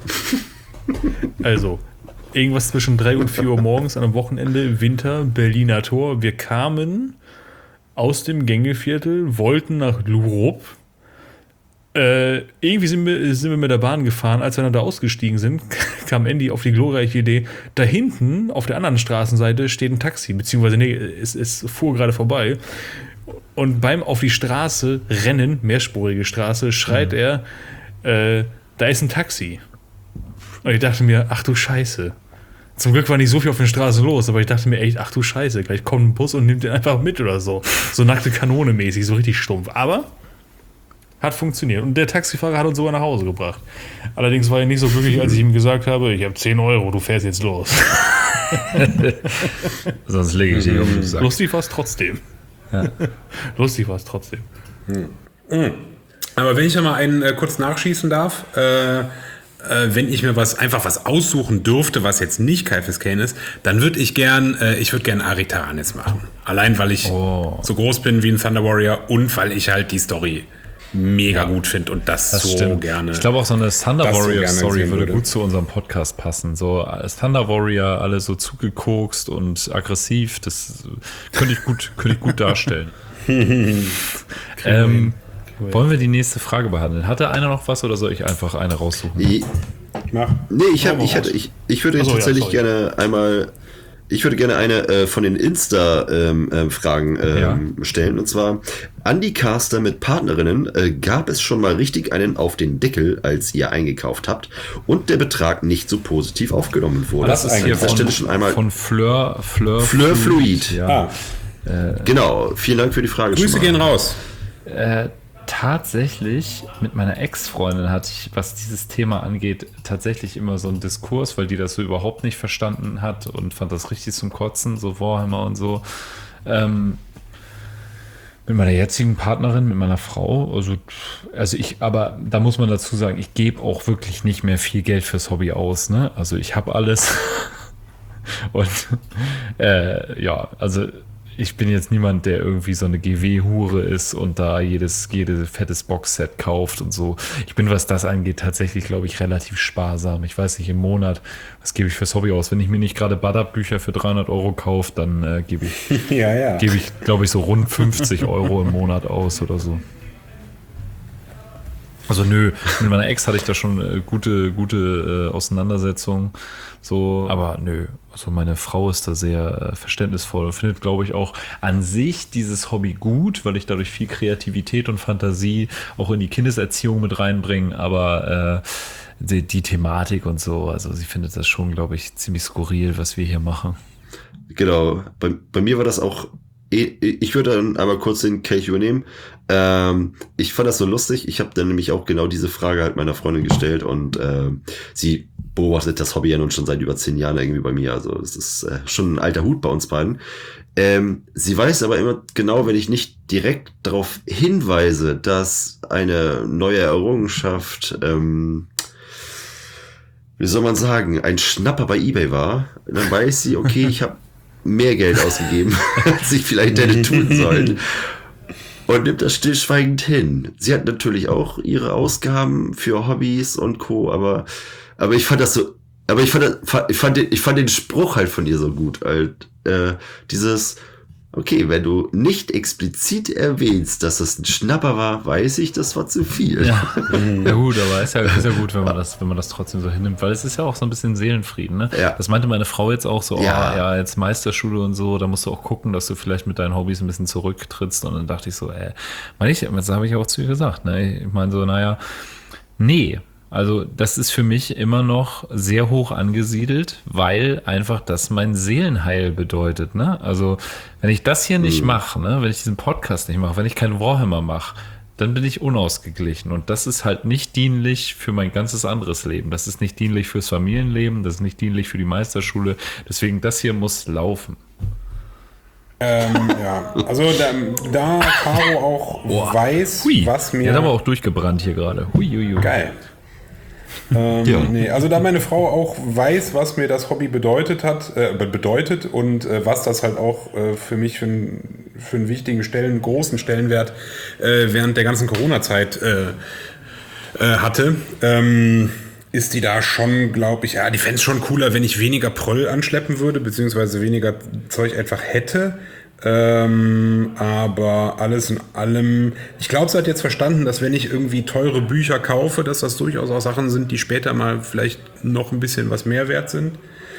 Also, irgendwas zwischen drei und vier Uhr morgens an einem Wochenende im Winter, Berliner Tor. Wir kamen aus dem Gängeviertel, wollten nach Lurup. Äh, irgendwie sind wir, sind wir mit der Bahn gefahren. Als wir dann da ausgestiegen sind, kam Andy auf die glorreiche Idee, da hinten auf der anderen Straßenseite steht ein Taxi, beziehungsweise nee, es, es fuhr gerade vorbei. Und beim auf die Straße rennen, mehrspurige Straße, schreit er, äh, da ist ein Taxi. Und ich dachte mir, ach du Scheiße. Zum Glück war nicht so viel auf der Straße los, aber ich dachte mir echt, ach du Scheiße, gleich kommt ein Bus und nimmt den einfach mit oder so. So nackte Kanone mäßig, so richtig stumpf. Aber hat funktioniert. Und der Taxifahrer hat uns sogar nach Hause gebracht. Allerdings war er nicht so glücklich, als ich ihm gesagt habe, ich habe zehn Euro, du fährst jetzt los. Sonst lege ich dich auf den Sack. Lustig war es trotzdem. Ja. Lustig war es trotzdem. Aber wenn ich ja mal einen äh, kurz nachschießen darf, äh, äh, wenn ich mir was einfach was aussuchen dürfte, was jetzt nicht Kaifes Kane ist, dann würde ich gern, äh, ich würde gern Aritaranis machen. Allein, weil ich Oh. so groß bin wie ein Thunder Warrior und weil ich halt die Story mega gut finde und das, Das so stimmt. gerne. Ich glaube auch so eine Thunder das so Warrior gerne Story sehen würde würde. gut zu unserem Podcast passen. So als Thunder Warrior alle so zugekokst und aggressiv, das könnte ich gut, könnte ich gut darstellen. ähm, wollen wir die nächste Frage behandeln? Hatte einer noch was oder soll ich einfach eine raussuchen? Ich, Mach. nee, ich, hab, mal ich, hätte, raus. ich, ich würde Ach so, ja, tatsächlich sorry. gerne einmal, ich würde gerne eine äh, von den Insta-Fragen ähm, ähm, stellen. Und zwar, an die Caster mit Partnerinnen, äh, gab es schon mal richtig einen auf den Deckel, als ihr eingekauft habt und der Betrag nicht so positiv aufgenommen wurde? Das ist An hier dieser von, Stelle schon einmal von Fleur, Fleur, Fleur Fluid. Ja. Ah, Genau, vielen Dank für die Frage. Grüße schon mal. gehen raus. Äh, tatsächlich, mit meiner Ex-Freundin hatte ich, was dieses Thema angeht, tatsächlich immer so einen Diskurs, weil die das so überhaupt nicht verstanden hat und fand das richtig zum Kotzen, so Warhammer und so. Ähm, mit meiner jetzigen Partnerin, mit meiner Frau, also, also ich, aber da muss man dazu sagen, ich gebe auch wirklich nicht mehr viel Geld fürs Hobby aus, ne? Also ich habe alles und äh, ja, also ich bin jetzt niemand, der irgendwie so eine G W-Hure ist und da jedes, jedes fettes Boxset kauft und so. Ich bin, was das angeht, tatsächlich, glaube ich, relativ sparsam. Ich weiß nicht, im Monat, was gebe ich fürs Hobby aus? Wenn ich mir nicht gerade Badab-Bücher für dreihundert Euro kaufe, dann äh, gebe ich, Ja, ja. gebe ich, glaube ich, so rund fünfzig Euro im Monat aus oder so. Also nö, mit meiner Ex hatte ich da schon äh, gute, gute äh, Auseinandersetzungen. So, aber nö, also meine Frau ist da sehr äh, verständnisvoll und findet, glaube ich, auch an sich dieses Hobby gut, weil ich dadurch viel Kreativität und Fantasie auch in die Kindeserziehung mit reinbringe, aber äh, die, die Thematik und so, also sie findet das schon, glaube ich, ziemlich skurril, was wir hier machen. Genau, bei, bei mir war das auch, ich würde dann einmal kurz den Kelch übernehmen. Ähm, ich fand das so lustig, ich habe dann nämlich auch genau diese Frage halt meiner Freundin gestellt und äh, sie beobachtet das Hobby ja nun schon seit über zehn Jahren irgendwie bei mir, also es ist äh, schon ein alter Hut bei uns beiden. Ähm, sie weiß aber immer genau, wenn ich nicht direkt darauf hinweise, dass eine neue Errungenschaft, ähm, wie soll man sagen, ein Schnapper bei eBay war, dann weiß sie, okay, ich habe mehr Geld ausgegeben, als ich vielleicht hätte tun sollen. Und nimmt das stillschweigend hin. Sie hat natürlich auch ihre Ausgaben für Hobbys und Co., aber, aber ich fand das so, aber ich fand, das, ich fand den, ich fand den Spruch halt von ihr so gut, halt, äh, dieses, Okay, wenn du nicht explizit erwähnst, dass das ein Schnapper war, weiß ich, das war zu viel. Ja, ja gut, aber ist ja, ist ja gut, wenn man das, wenn man das trotzdem so hinnimmt, weil es ist ja auch so ein bisschen Seelenfrieden, ne? Ja. Das meinte meine Frau jetzt auch so, Ja. oh, ja, jetzt Meisterschule und so, da musst du auch gucken, dass du vielleicht mit deinen Hobbys ein bisschen zurücktrittst. Und dann dachte ich so, ey, meine ich, das habe ich auch zu ihr gesagt, ne? Ich meine so, naja, nee. Also das ist für mich immer noch sehr hoch angesiedelt, weil einfach das mein Seelenheil bedeutet. Ne? Also wenn ich das hier nicht mache, ne? Wenn ich diesen Podcast nicht mache, wenn ich keinen Warhammer mache, dann bin ich unausgeglichen. Und das ist halt nicht dienlich für mein ganzes anderes Leben. Das ist nicht dienlich fürs Familienleben, das ist nicht dienlich für die Meisterschule. Deswegen, das hier muss laufen. Ähm, ja, also da, da Caro auch Boah. weiß, Hui, was mir... der hat aber auch durchgebrannt hier gerade. Hui, hui, hui. Geil. Ähm, Ja. nee, also da meine Frau auch weiß, was mir das Hobby bedeutet hat, äh, bedeutet und äh, was das halt auch äh, für mich für, ein, für einen wichtigen Stellen, großen Stellenwert äh, während der ganzen Corona-Zeit äh, äh, hatte, ähm, ist die da schon, glaube ich, ja, die fände es schon cooler, wenn ich weniger Pröll anschleppen würde, beziehungsweise weniger Zeug einfach hätte. Ähm, aber alles in allem, ich glaube, sie hat jetzt verstanden, dass wenn ich irgendwie teure Bücher kaufe, dass das durchaus auch Sachen sind, die später mal vielleicht noch ein bisschen was mehr wert sind.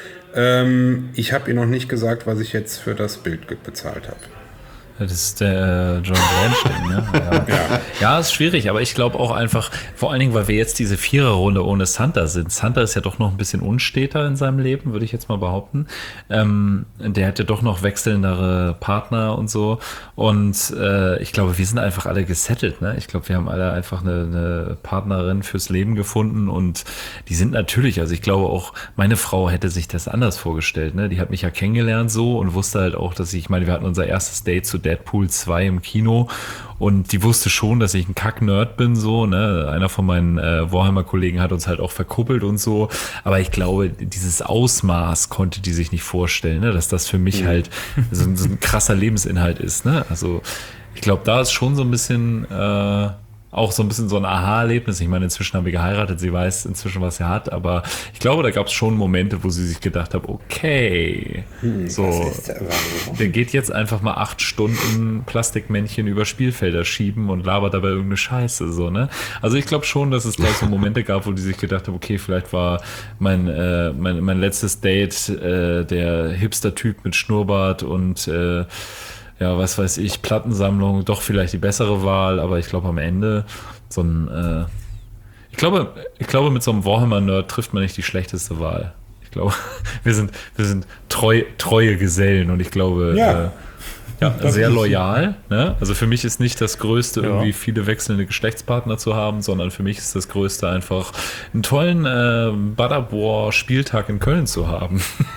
Ähm, ich habe ihr noch nicht gesagt, was ich jetzt für das Bild ge- bezahlt habe. Das ist der John Bernstein, ne? Ja. Ja. Ja, ist schwierig, aber ich glaube auch einfach, vor allen Dingen, weil wir jetzt diese Viererrunde ohne Santa sind. Santa ist ja doch noch ein bisschen unsteter in seinem Leben, würde ich jetzt mal behaupten. Ähm, der hat ja doch noch wechselndere Partner und so. Und äh, ich glaube, wir sind einfach alle gesettelt, ne? Ich glaube, wir haben alle einfach eine, eine Partnerin fürs Leben gefunden und die sind natürlich, also ich glaube auch, meine Frau hätte sich das anders vorgestellt, ne? Die hat mich ja kennengelernt so und wusste halt auch, dass ich, ich meine, wir hatten unser erstes Date zu Deadpool zwei im Kino und die wusste schon, dass ich ein Kack-Nerd bin, so, ne, einer von meinen äh, Warhammer-Kollegen hat uns halt auch verkuppelt und so, aber ich glaube, dieses Ausmaß konnte die sich nicht vorstellen, ne, dass das für mich halt so ein, so ein krasser Lebensinhalt ist, ne, also ich glaube, da ist schon so ein bisschen äh, auch so ein bisschen so ein Aha-Erlebnis. Ich meine, inzwischen haben wir geheiratet, sie weiß inzwischen, was sie hat, aber ich glaube, da gab es schon Momente, wo sie sich gedacht hat, okay, Hm, so, das ist aber so. der geht jetzt einfach mal acht Stunden Plastikmännchen über Spielfelder schieben und labert dabei irgendeine Scheiße, so, ne? Also ich glaube schon, dass es da so Momente gab, wo die sich gedacht haben, okay, vielleicht war mein, äh, mein, mein letztes Date äh, der Hipster-Typ mit Schnurrbart und äh, ja, was weiß ich, Plattensammlung, doch vielleicht die bessere Wahl, aber ich glaube am Ende so ein, äh, ich glaube, ich glaube mit so einem Warhammer-Nerd trifft man nicht die schlechteste Wahl. Ich glaube, wir sind, wir sind treu, treue Gesellen und ich glaube, Ja. äh, ja, Das sehr ist- loyal. Ne? Also für mich ist nicht das Größte, Ja. irgendwie viele wechselnde Geschlechtspartner zu haben, sondern für mich ist das Größte einfach einen tollen äh, Butterball-Spieltag in Köln zu haben.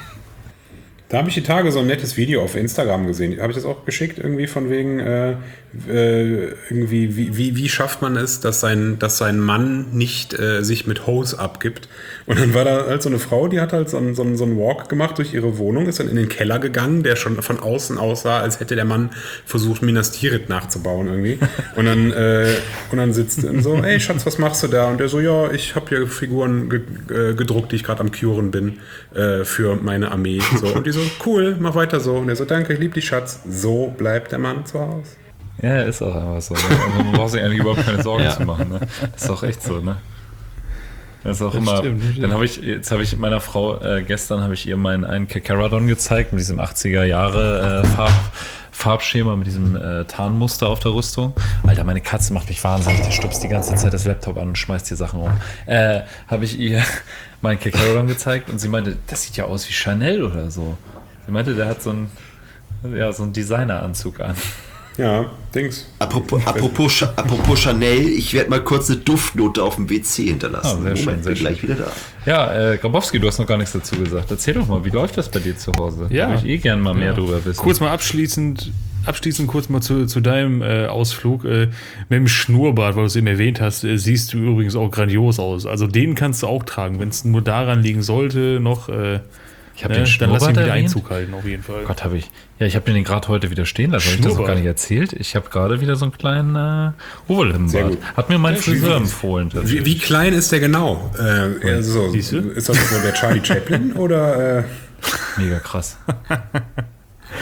Da habe ich die Tage so ein nettes Video auf Instagram gesehen. Habe ich das auch geschickt, irgendwie von wegen, äh, äh, irgendwie, wie, wie, wie schafft man es, dass sein, dass sein Mann nicht äh, sich mit Hose abgibt? Und dann war da halt so eine Frau, die hat halt so einen, so, einen, so einen Walk gemacht durch ihre Wohnung, ist dann in den Keller gegangen, der schon von außen aussah, als hätte der Mann versucht, Minas Tirith nachzubauen irgendwie. Und dann, äh, und dann sitzt er so, ey Schatz, was machst du da? Und der so, ja, ich habe hier Figuren ge äh, gedruckt, die ich gerade am Curen bin äh, für meine Armee. So. Und die so, cool, mach weiter so. Und er so, danke, ich lieb dich, Schatz. So bleibt der Mann zu Hause. Ja, ist auch einfach so. Ne? Also man braucht sich eigentlich überhaupt keine Sorgen Ja. zu machen. Ne? Das ist auch echt so, ne? Das ist auch Das immer. stimmt, das stimmt. Dann habe ich, jetzt habe ich meiner Frau, äh, gestern habe ich ihr meinen einen Kakaradon gezeigt mit diesem achtziger Jahre äh, Farb, Farbschema, mit diesem äh, Tarnmuster auf der Rüstung. Alter, meine Katze macht mich wahnsinnig. Der stupst die ganze Zeit das Laptop an und schmeißt hier Sachen um. Äh, habe ich ihr meinen Kakaradon gezeigt und sie meinte, das sieht ja aus wie Chanel oder so. Sie meinte, der hat so einen, ja, so einen Designeranzug an. Ja, Dings. Apropos, apropos, Cha- apropos Chanel, ich werde mal kurz eine Duftnote auf dem W C hinterlassen. Ah, sehr schön, Moment, sehr bin gleich wieder da. Ja, äh, Grabowski, du hast noch gar nichts dazu gesagt. Erzähl doch mal, wie läuft das bei dir zu Hause? Ja. Da würde ich eh gerne mal mehr Ja. drüber wissen. Kurz mal abschließend, abschließend kurz mal zu, zu deinem äh, Ausflug. Äh, mit dem Schnurrbart, weil du es eben erwähnt hast, äh, siehst du übrigens auch grandios aus. Also den kannst du auch tragen. Wenn es nur daran liegen sollte, noch, äh, Ich habe ne, den dann lass ihn Schnurrbart wieder erwähnt. Einzug halten, auf jeden Fall. Gott, habe ich. Ja, ich habe den gerade heute wieder stehen lassen. Habe ich das noch Schnurrbart. gar nicht erzählt? Ich habe gerade wieder so einen kleinen äh, Sehr Oberlippenbart. gut. Hat mir mein Ja, Friseur wie- empfohlen. Wie, tatsächlich. wie klein ist der genau? Äh, eher so, Siehst du? ist das so der Charlie Chaplin oder? Äh, Mega krass.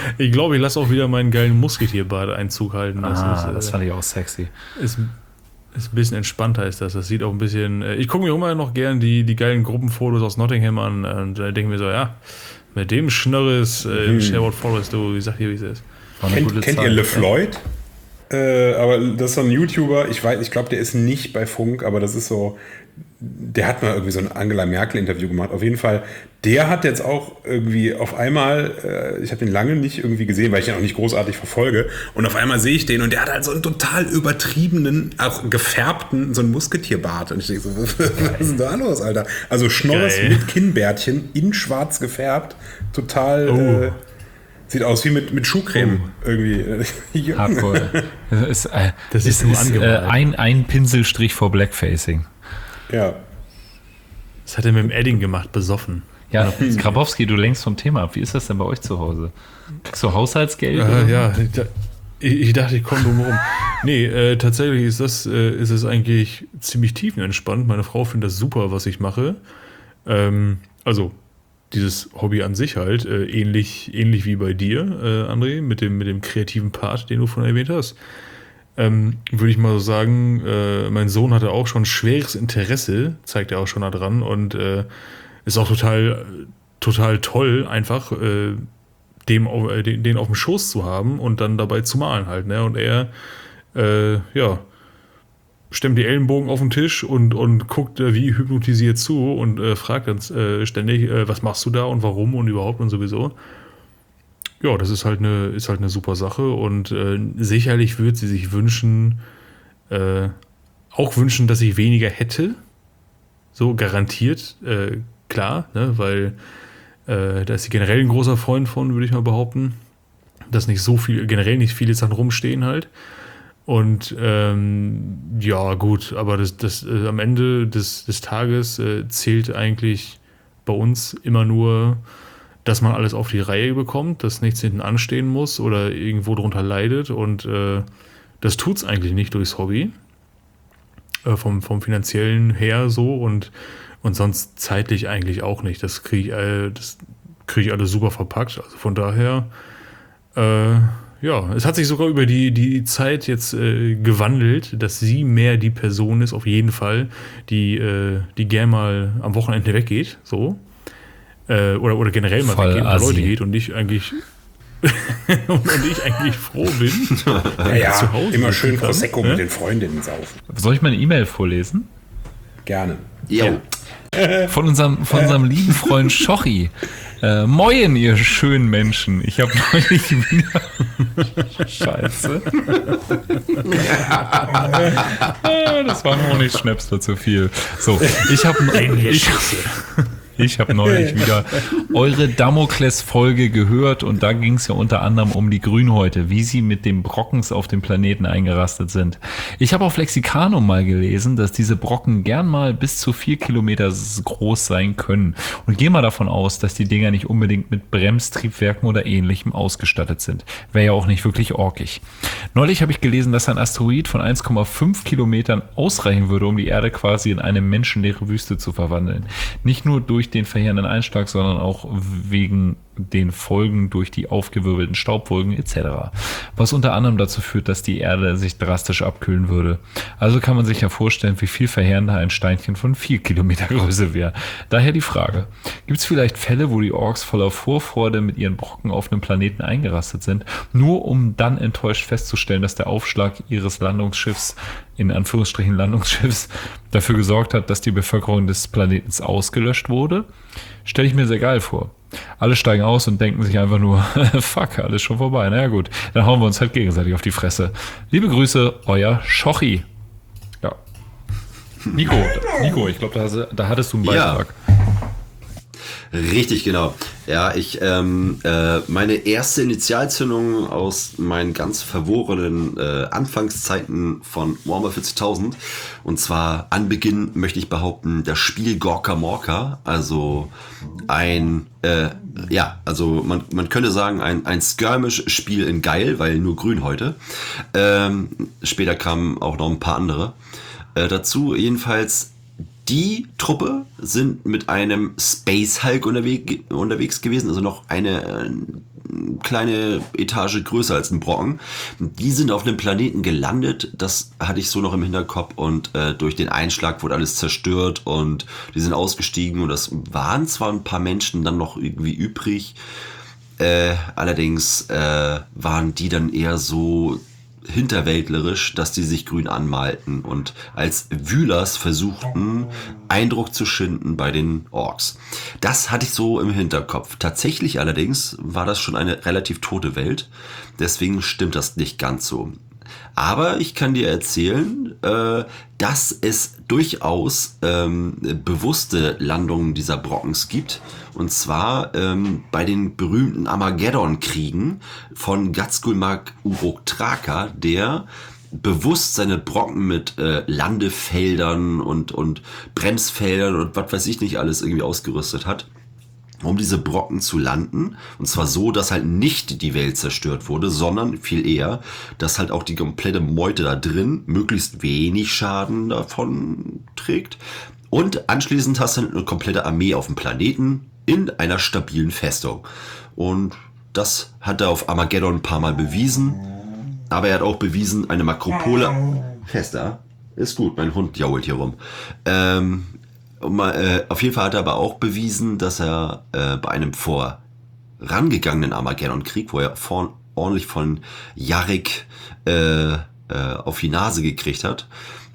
Ich glaube, ich lasse auch wieder meinen geilen Musketierbart Einzug halten. Das, Ah, ist, äh, das fand ich auch sexy. ist, ist ein bisschen entspannter ist das. Das sieht auch ein bisschen. Äh, ich gucke mir immer noch gern die, die geilen Gruppenfotos aus Nottingham an und äh, denke mir so, ja, mit dem Schnörres äh, im Sherwood Forest, du, ich sag dir, wie es ist. War eine Kennt, gute kennt Zeit. ihr LeFloid? Äh, aber das ist so ein YouTuber, ich weiß, ich glaube, der ist nicht bei Funk, aber das ist so, der hat mal irgendwie so ein Angela Merkel-Interview gemacht. Auf jeden Fall, der hat jetzt auch irgendwie auf einmal, äh, ich habe den lange nicht irgendwie gesehen, weil ich ihn auch nicht großartig verfolge, und auf einmal sehe ich den und der hat halt so einen total übertriebenen, auch gefärbten, so einen Musketierbart. Und ich denke so, was ist denn da los, Alter? Also Schnorres Geil. mit Kinnbärtchen, in schwarz gefärbt, total... Oh. Äh, sieht aus wie mit, mit Schuhcreme irgendwie. Hardcore. Das ist, äh, Das ist es nur ist äh, angemalt. ein, ein Pinselstrich vor Blackfacing. Ja. Das hat er mit dem Edding gemacht, besoffen. Ja, Grabowski, du lenkst vom Thema ab. Wie ist das denn bei euch zu Hause? Kriegst du Haushaltsgeld? Äh, ja, ich, da- ich, ich dachte, ich komme drum rum. Nee, äh, tatsächlich ist das, äh, ist es eigentlich ziemlich tiefenentspannt. Meine Frau findet das super, was ich mache. Ähm, also, dieses Hobby an sich halt, äh, ähnlich, ähnlich wie bei dir, äh, André, mit dem, mit dem kreativen Part, den du vorhin erwähnt hast. Ähm, würde ich mal so sagen, äh, mein Sohn hatte auch schon schweres Interesse, zeigt er auch schon da dran, und äh, ist auch total, total toll, einfach äh, dem, au- äh, den, den auf dem Schoß zu haben und dann dabei zu malen halt. Ne? Und er, äh, ja, stemmt die Ellenbogen auf den Tisch und, und guckt äh, wie hypnotisiert zu und äh, fragt dann äh, ständig, äh, was machst du da und warum und überhaupt und sowieso. Ja, das ist halt eine, ist halt eine super Sache, und äh, sicherlich würde sie sich wünschen, äh, auch wünschen, dass ich weniger hätte. So garantiert, äh, klar, ne, weil äh, da ist sie generell ein großer Freund von, würde ich mal behaupten, dass nicht so viel, generell nicht viele Sachen rumstehen halt. Und ähm, ja, gut, aber das, das äh, am Ende des, des Tages äh, zählt eigentlich bei uns immer nur, dass man alles auf die Reihe bekommt, dass nichts hinten anstehen muss oder irgendwo drunter leidet, und äh, das tut's eigentlich nicht durchs Hobby, äh, vom, vom finanziellen her so, und, und sonst zeitlich eigentlich auch nicht. Das kriege ich, äh, das krieg ich alles super verpackt, also von daher äh, ja, es hat sich sogar über die, die Zeit jetzt äh, gewandelt, dass sie mehr die Person ist, auf jeden Fall, die, äh, die gern mal am Wochenende weggeht, so. Äh, oder, oder generell mal Voll weggeht, bei assi. Leute geht, und ich eigentlich und ich eigentlich froh bin, Ja, ja, zu Hause immer schön sitzen kann, Prosecco ne? mit den Freundinnen saufen. Soll ich meine E-Mail vorlesen? Gerne. Jo. Von unserem, von unserem lieben Freund Schochi. Äh, moin, ihr schönen Menschen. Ich habe neulich wieder... Scheiße. Ah, das war ein Honigschnäpsler zu viel. So, ich habe ich, ich hab neulich wieder eure Damokles-Folge gehört, und da ging es ja unter anderem um die Grünhäute, wie sie mit dem Brockens auf dem Planeten eingerastet sind. Ich habe auf Lexicanum mal gelesen, dass diese Brocken gern mal bis zu vier Kilometer groß sein können, und gehe mal davon aus, dass die Dinger nicht unbedingt mit Bremstriebwerken oder ähnlichem ausgestattet sind. Wäre ja auch nicht wirklich orkig. Neulich habe ich gelesen, dass ein Asteroid von eins Komma fünf Kilometern ausreichen würde, um die Erde quasi in eine menschenleere Wüste zu verwandeln. Nicht nur durch den verheerenden Einschlag, sondern auch wegen den Folgen durch die aufgewirbelten Staubwolken et cetera. Was unter anderem dazu führt, dass die Erde sich drastisch abkühlen würde. Also kann man sich ja vorstellen, wie viel verheerender ein Steinchen von vier Kilometer Größe wäre. Daher die Frage, gibt es vielleicht Fälle, wo die Orks voller Vorfreude mit ihren Brocken auf einem Planeten eingerastet sind, nur um dann enttäuscht festzustellen, dass der Aufschlag ihres Landungsschiffs, in Anführungsstrichen Landungsschiffs, dafür gesorgt hat, dass die Bevölkerung des Planetens ausgelöscht wurde? Stelle ich mir sehr geil vor. Alle steigen aus und denken sich einfach nur, fuck, alles schon vorbei. Na ja gut, dann hauen wir uns halt gegenseitig auf die Fresse. Liebe Grüße, euer Schochi. Ja. Nico, Nico, ich glaube, da, da hattest du einen Beitrag. Ja. Richtig, genau. Ja, ich, ähm, äh, meine erste Initialzündung aus meinen ganz verworrenen äh, Anfangszeiten von Warhammer vierzigtausend. Und zwar Anbeginn möchte ich behaupten, das Spiel Gorka Morka. Also ein, äh, ja, also man, man könnte sagen, ein, ein Skirmish-Spiel in geil, weil nur grün heute. Ähm, später kamen auch noch ein paar andere äh, dazu. Jedenfalls die Truppe sind mit einem Space Hulk unterwegs, unterwegs gewesen, also noch eine, kleine Etage größer als ein Brocken. Die sind auf einem Planeten gelandet, das hatte ich so noch im Hinterkopf und äh, durch den Einschlag wurde alles zerstört und die sind ausgestiegen und das waren zwar ein paar Menschen dann noch irgendwie übrig, äh, allerdings äh, waren die dann eher so hinterwäldlerisch, dass die sich grün anmalten und als Wühlers versuchten, Eindruck zu schinden bei den Orks. Das hatte ich so im Hinterkopf. Tatsächlich allerdings war das schon eine relativ tote Welt, deswegen stimmt das nicht ganz so. Aber ich kann dir erzählen, äh, dass es durchaus ähm, bewusste Landungen dieser Brockens gibt. Und zwar ähm, bei den berühmten Armageddon-Kriegen von Ghazghkull-Mag Uruk-Traka, der bewusst seine Brocken mit äh, Landefeldern und, und Bremsfeldern und was weiß ich nicht alles irgendwie ausgerüstet hat, um diese Brocken zu landen. Und zwar so, dass halt nicht die Welt zerstört wurde, sondern viel eher, dass halt auch die komplette Meute da drin möglichst wenig Schaden davon trägt. Und anschließend hast du halt eine komplette Armee auf dem Planeten in einer stabilen Festung. Und das hat er auf Armageddon ein paar Mal bewiesen. Aber er hat auch bewiesen, eine Makropole... Fester? Ist gut, mein Hund jault hier rum. Ähm... Äh, auf jeden Fall hat er aber auch bewiesen, dass er äh, bei einem vorangegangenen Armageddon-Krieg, wo er vor, ordentlich von Yarrick äh, äh, auf die Nase gekriegt hat,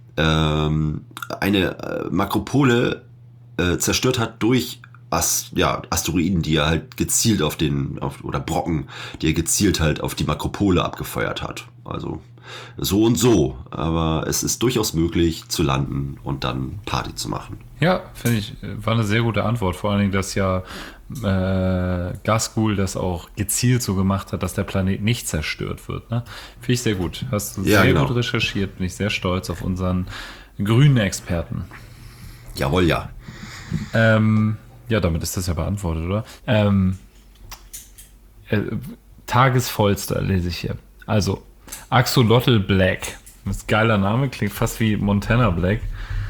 ähm, eine äh, Makropole äh, zerstört hat durch Ast- ja, Asteroiden, die er halt gezielt auf den, auf, oder Brocken, die er gezielt halt auf die Makropole abgefeuert hat. Also so und so, aber es ist durchaus möglich zu landen und dann Party zu machen. Ja, finde ich, war eine sehr gute Antwort. Vor allen Dingen, dass ja äh, Ghazghkull das auch gezielt so gemacht hat, dass der Planet nicht zerstört wird. Ne? Finde ich sehr gut. Hast du Ja, sehr genau. gut recherchiert. Bin ich sehr stolz auf unseren grünen Experten. Jawohl, ja. Ähm, ja, damit ist das ja beantwortet, oder? Ähm, äh, Tagesvollster lese ich hier. Also, Axolotl Black. Das ist ein geiler Name, klingt fast wie Montana Black.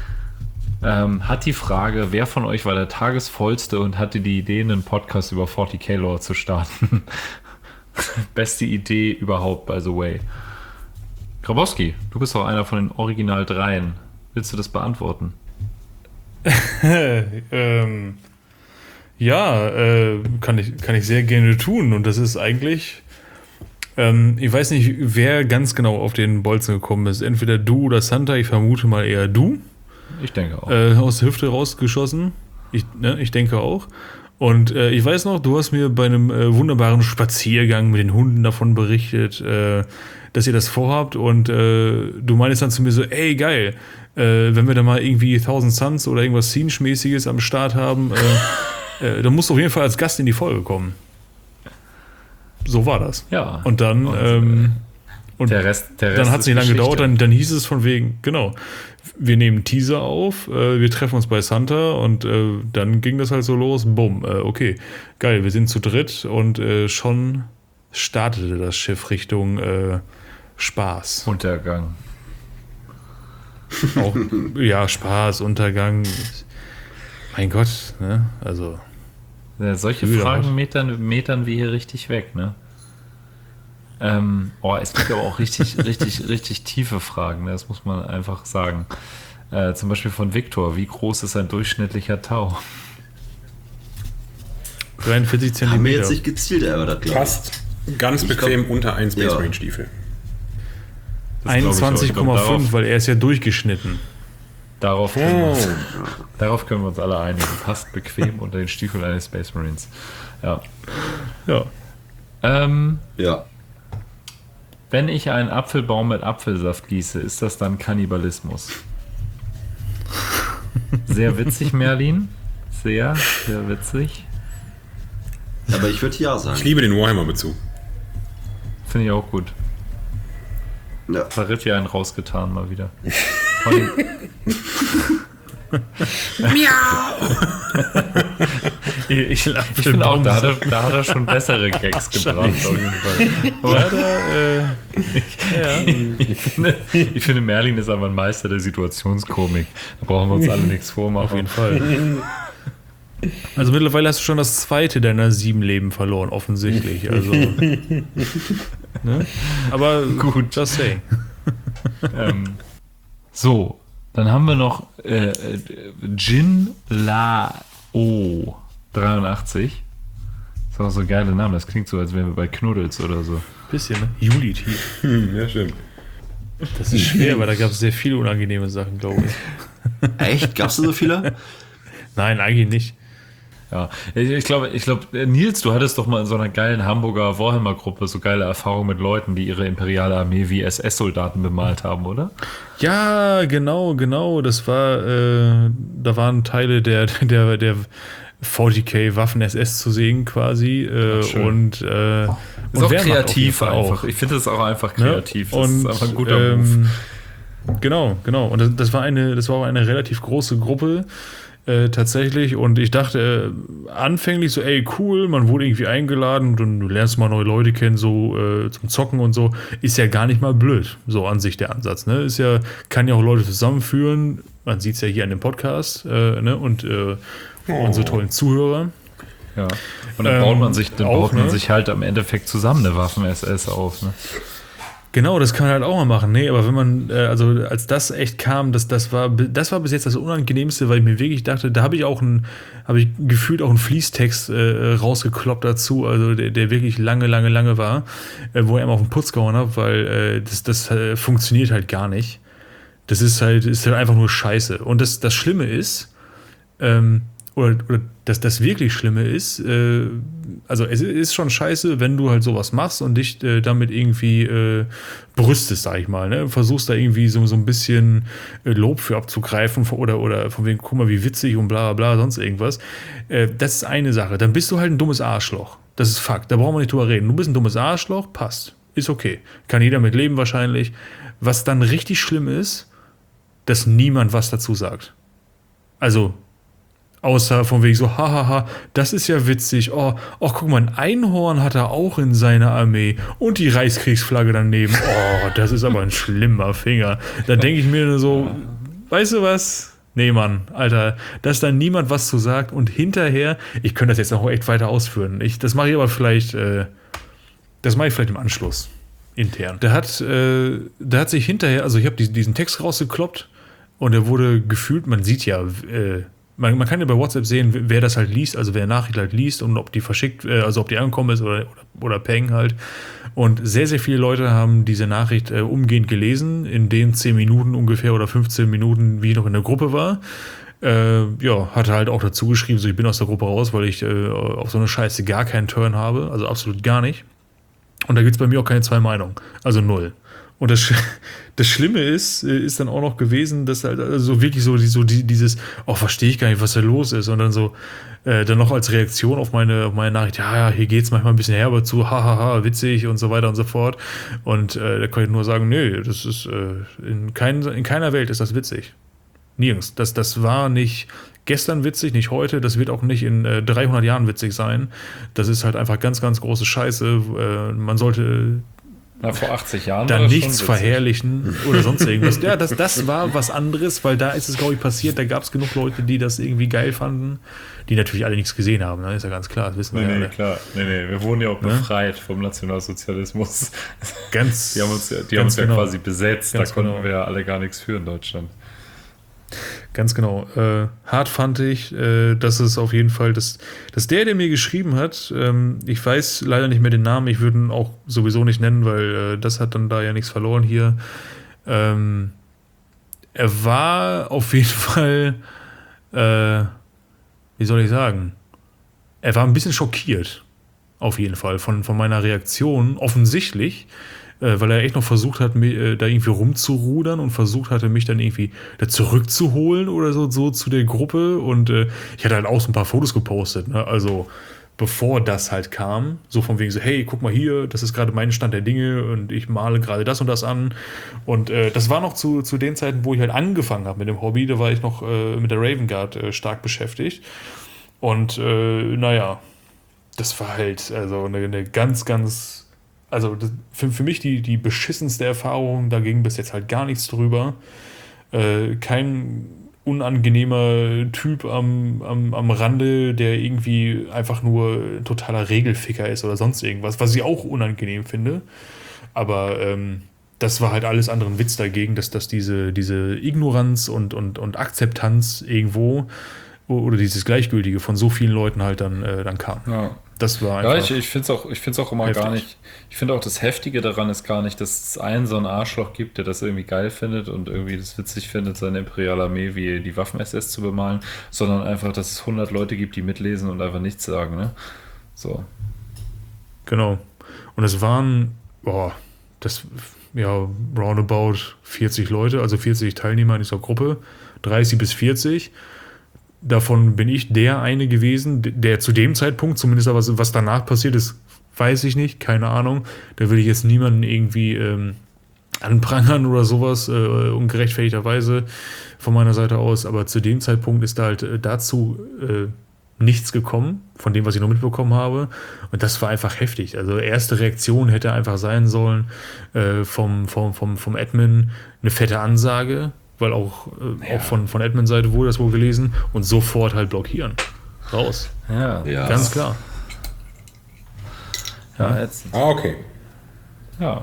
Ähm, hat die Frage, wer von euch war der Tagesvollste und hatte die Idee, einen Podcast über forty K Lore zu starten? Beste Idee überhaupt, by the way. Grabowski, du bist auch einer von den Original Dreien. Willst du das beantworten? ähm, ja, äh, kann ich, kann ich sehr gerne tun. Und das ist eigentlich, ähm, ich weiß nicht, wer ganz genau auf den Bolzen gekommen ist. Entweder du oder Santa, ich vermute mal eher du. Ich denke auch. Äh, aus der Hüfte rausgeschossen. Ich, ne, ich denke auch. Und äh, ich weiß noch, du hast mir bei einem äh, wunderbaren Spaziergang mit den Hunden davon berichtet, äh, dass ihr das vorhabt. Und äh, du meinst dann zu mir so, ey, geil, äh, wenn wir da mal irgendwie Thousand Suns oder irgendwas Siege-mäßiges am Start haben, äh, äh, dann musst du auf jeden Fall als Gast in die Folge kommen. So war das. Ja. Und dann... Und, ähm, und der Rest, der Rest dann hat es ist nicht lange Geschichte. gedauert, dann, dann hieß es von wegen, genau, wir nehmen Teaser auf, äh, wir treffen uns bei Santa und äh, dann ging das halt so los, bumm, äh, okay, geil, wir sind zu dritt und äh, schon startete das Schiff Richtung äh, Spaß. Untergang. Auch, ja, Spaß, Untergang, mein Gott, ne, also. Ja, solche Wieder Fragen was. metern, metern wir hier richtig weg, ne? Ähm, oh, es gibt aber auch richtig, richtig, richtig tiefe Fragen, ne? Das muss man einfach sagen. Äh, zum Beispiel von Viktor, wie groß ist ein durchschnittlicher Tau? dreiundvierzig Haben wir Zentimeter. jetzt nicht gezielt erörtert, glaube ich. Passt ganz Ich bequem glaub- unter einen Space ja. Marine Stiefel. Das glaub ich auch. einundzwanzig Komma Ich glaub, fünf, weil er ist ja durchgeschnitten. Darauf, darauf, können wir uns, darauf können wir uns alle einigen. Passt bequem unter den Stiefeln eines Space Marines. Ja. Ja. Ähm, Ja. wenn ich einen Apfelbaum mit Apfelsaft gieße, ist das dann Kannibalismus? Sehr witzig, Merlin. Sehr, sehr witzig. Aber ich würde ja Ich sagen. liebe den Warhammer-Bezug. Finde ich auch gut. Ja. Verritt ja einen rausgetan mal wieder. Vor allem- ich ich, ich finde auch, da hat, er, da hat er schon bessere Gags gebracht. Auf jeden Fall. Aber, Äh, ich, finde, ich finde, Merlin ist aber ein Meister der Situationskomik. Da brauchen wir uns alle nichts auf vormachen. jeden Fall. Also mittlerweile hast du schon das zweite deiner sieben Leben verloren, offensichtlich. Also, ne? Aber gut, just say. ähm, so, dann haben wir noch äh, Jin Lao dreiundachtzig. Das ist auch so ein geiler Name. Das klingt so, als wären wir bei Knuddels oder so. Bisschen, ne? Juli-Tier. Hm, ja, stimmt. Das ist schwer, weil da gab es sehr viele unangenehme Sachen, glaube ich. Echt? Gab's da so viele? Nein, eigentlich nicht. Ja, ich, ich glaube, ich glaube, Nils, du hattest doch mal in so einer geilen Hamburger Warhammer-Gruppe so geile Erfahrungen mit Leuten, die ihre imperiale Armee wie S S-Soldaten bemalt haben, oder? Ja, genau, genau. Das war, äh, da waren Teile der, der, der vierzig K Waffen-S S zu sehen quasi. Äh, Ach, und, äh, Ist und auch Wehrmacht kreativ auf jeden Fall einfach. Ich finde das auch einfach kreativ. Ne? Das Und, ist einfach ein guter Move. ähm, Genau, genau. Und das, das war eine, das war auch eine relativ große Gruppe. Äh, tatsächlich, und ich dachte äh, anfänglich so, ey, cool, man wurde irgendwie eingeladen und du lernst mal neue Leute kennen, so äh, zum Zocken und so, ist ja gar nicht mal blöd, so an sich der Ansatz, ne, ist ja, kann ja auch Leute zusammenführen, man sieht es ja hier an dem Podcast, äh, ne, und äh, oh. unsere tollen Zuhörer. Ja. Und dann baut man sich, dann ähm, auch, baut man ne? sich halt am Endeffekt zusammen eine Waffen-S S auf, ne? Genau, das kann man halt auch mal machen. Nee, aber wenn man, äh, also als das echt kam, das, das war, das war bis jetzt das Unangenehmste, weil ich mir wirklich dachte, da habe ich auch ein, habe ich gefühlt auch einen Fließtext äh, rausgekloppt dazu, also der, der wirklich lange, lange, lange war, äh, wo er immer auf den Putz gehauen hat, weil äh, das, das äh, funktioniert halt gar nicht. Das ist halt, ist halt einfach nur Scheiße. Und das, das Schlimme ist, ähm, oder, oder das, das wirklich Schlimme ist, äh, also es ist schon scheiße, wenn du halt sowas machst und dich äh, damit irgendwie äh, brüstest, sag ich mal, ne? Versuchst da irgendwie so, so ein bisschen äh, Lob für abzugreifen oder, oder von wegen, guck mal, wie witzig und bla bla bla, sonst irgendwas. Äh, das ist eine Sache. Dann bist du halt ein dummes Arschloch. Das ist Fakt. Da brauchen wir nicht drüber reden. Du bist ein dummes Arschloch, passt. Ist okay. Kann jeder mit leben wahrscheinlich. Was dann richtig schlimm ist, dass niemand was dazu sagt. Also außer von wegen so, hahaha, das ist ja witzig. Oh, oh, guck mal, ein Einhorn hat er auch in seiner Armee. Und die Reichskriegsflagge daneben. Oh, das ist aber ein schlimmer Finger. Da denke ich mir nur so, weißt du was? Nee, Mann, Alter, dass da niemand was zu sagt. Und hinterher, ich könnte das jetzt noch echt weiter ausführen. Ich, das mache ich aber vielleicht, äh, das mache ich vielleicht im Anschluss. Intern. Der hat, äh, der hat sich hinterher, also ich habe diesen Text rausgekloppt und der wurde gefühlt, man sieht ja, äh, Man, man kann ja bei WhatsApp sehen, wer das halt liest, also wer Nachricht halt liest und ob die verschickt, also ob die angekommen ist oder, oder, oder Peng halt. Und sehr, sehr viele Leute haben diese Nachricht äh, umgehend gelesen, in den zehn Minuten ungefähr oder fünfzehn Minuten, wie ich noch in der Gruppe war. Äh, ja, hatte halt auch dazu geschrieben, so ich bin aus der Gruppe raus, weil ich äh, auf so eine Scheiße gar keinen Turn habe, also absolut gar nicht. Und da gibt es bei mir auch keine zwei Meinungen, also null. Und das, das Schlimme ist, ist dann auch noch gewesen, dass halt also wirklich so, so dieses, oh, verstehe ich gar nicht, was da los ist. Und dann so, äh, dann noch als Reaktion auf meine, auf meine Nachricht, ja, ja, hier geht's manchmal ein bisschen herber zu, hahaha, witzig und so weiter und so fort. Und äh, da kann ich nur sagen, nö, das ist, äh, in, kein, in keiner Welt ist das witzig. Nirgends. Das, das war nicht gestern witzig, nicht heute, das wird auch nicht in äh, dreihundert Jahren witzig sein. Das ist halt einfach ganz, ganz große Scheiße. Äh, man sollte Na, vor achtzig Jahren da war das nichts schon verherrlichen oder sonst irgendwas. Ja, das, das war was anderes, weil da ist es, glaube ich, passiert, da gab es genug Leute, die das irgendwie geil fanden, die natürlich alle nichts gesehen haben, ne? Ist ja ganz klar, das wissen Nee, wir nee, alle. klar. Nee, nee, wir wurden ja auch Ne? befreit vom Nationalsozialismus. Ganz, Die haben uns ja, die ganz haben uns ja genau. quasi besetzt, Ganz da konnten genau. wir ja alle gar nichts für in Deutschland. Ganz genau. Äh, hart fand ich, äh, dass es auf jeden Fall, dass, dass der, der mir geschrieben hat, ähm, ich weiß leider nicht mehr den Namen, ich würde ihn auch sowieso nicht nennen, weil äh, das hat dann da ja nichts verloren hier. Ähm, er war auf jeden Fall, äh, wie soll ich sagen, er war ein bisschen schockiert, auf jeden Fall, von, von meiner Reaktion, offensichtlich, äh, weil er echt noch versucht hat, mich, äh, da irgendwie rumzurudern und versucht hatte, mich dann irgendwie da zurückzuholen oder so, so zu der Gruppe. Und äh, ich hatte halt auch so ein paar Fotos gepostet, ne? Also bevor das halt kam, so von wegen so, hey, guck mal hier, das ist gerade mein Stand der Dinge und ich male gerade das und das an. Und äh, das war noch zu, zu den Zeiten, wo ich halt angefangen habe mit dem Hobby, da war ich noch äh, mit der Raven Guard äh, stark beschäftigt. Und äh, naja, das war halt also eine, eine ganz, ganz, also das, für, für mich die, die beschissenste Erfahrung, da ging bis jetzt halt gar nichts drüber. Äh, kein, unangenehmer Typ am, am, am Rande, der irgendwie einfach nur ein totaler Regelficker ist oder sonst irgendwas, was ich auch unangenehm finde. Aber ähm, das war halt alles andere ein Witz dagegen, dass, dass diese, diese Ignoranz und, und, und Akzeptanz irgendwo oder dieses Gleichgültige von so vielen Leuten halt dann, äh, dann kam. Ja. Das war einfach. Ja, ich, ich finde es auch, ich find's auch immer heftig. gar nicht. Ich finde auch das Heftige daran ist gar nicht, dass es einen so einen Arschloch gibt, der das irgendwie geil findet und irgendwie das witzig findet, seine imperiale Armee wie die Waffen-S S zu bemalen, sondern einfach, dass es hundert Leute gibt, die mitlesen und einfach nichts sagen. Ne? So. Genau. Und es waren, boah, das, ja, roundabout vierzig Leute, also vierzig Teilnehmer in dieser Gruppe, dreißig bis vierzig. Davon bin ich der eine gewesen, der zu dem Zeitpunkt, zumindest aber was danach passiert ist, weiß ich nicht, keine Ahnung. Da will ich jetzt niemanden irgendwie ähm, anprangern oder sowas, äh, ungerechtfertigterweise von meiner Seite aus. Aber zu dem Zeitpunkt ist da halt äh, dazu äh, nichts gekommen, von dem, was ich noch mitbekommen habe. Und das war einfach heftig. Also erste Reaktion hätte einfach sein sollen äh, vom, vom, vom, vom Admin eine fette Ansage, weil auch, äh, Ja. auch von, von Admin-Seite wurde das wohl gelesen und sofort halt blockieren. Raus. Ja, Ja. Ganz klar. ja, jetzt, Ah, okay. ja.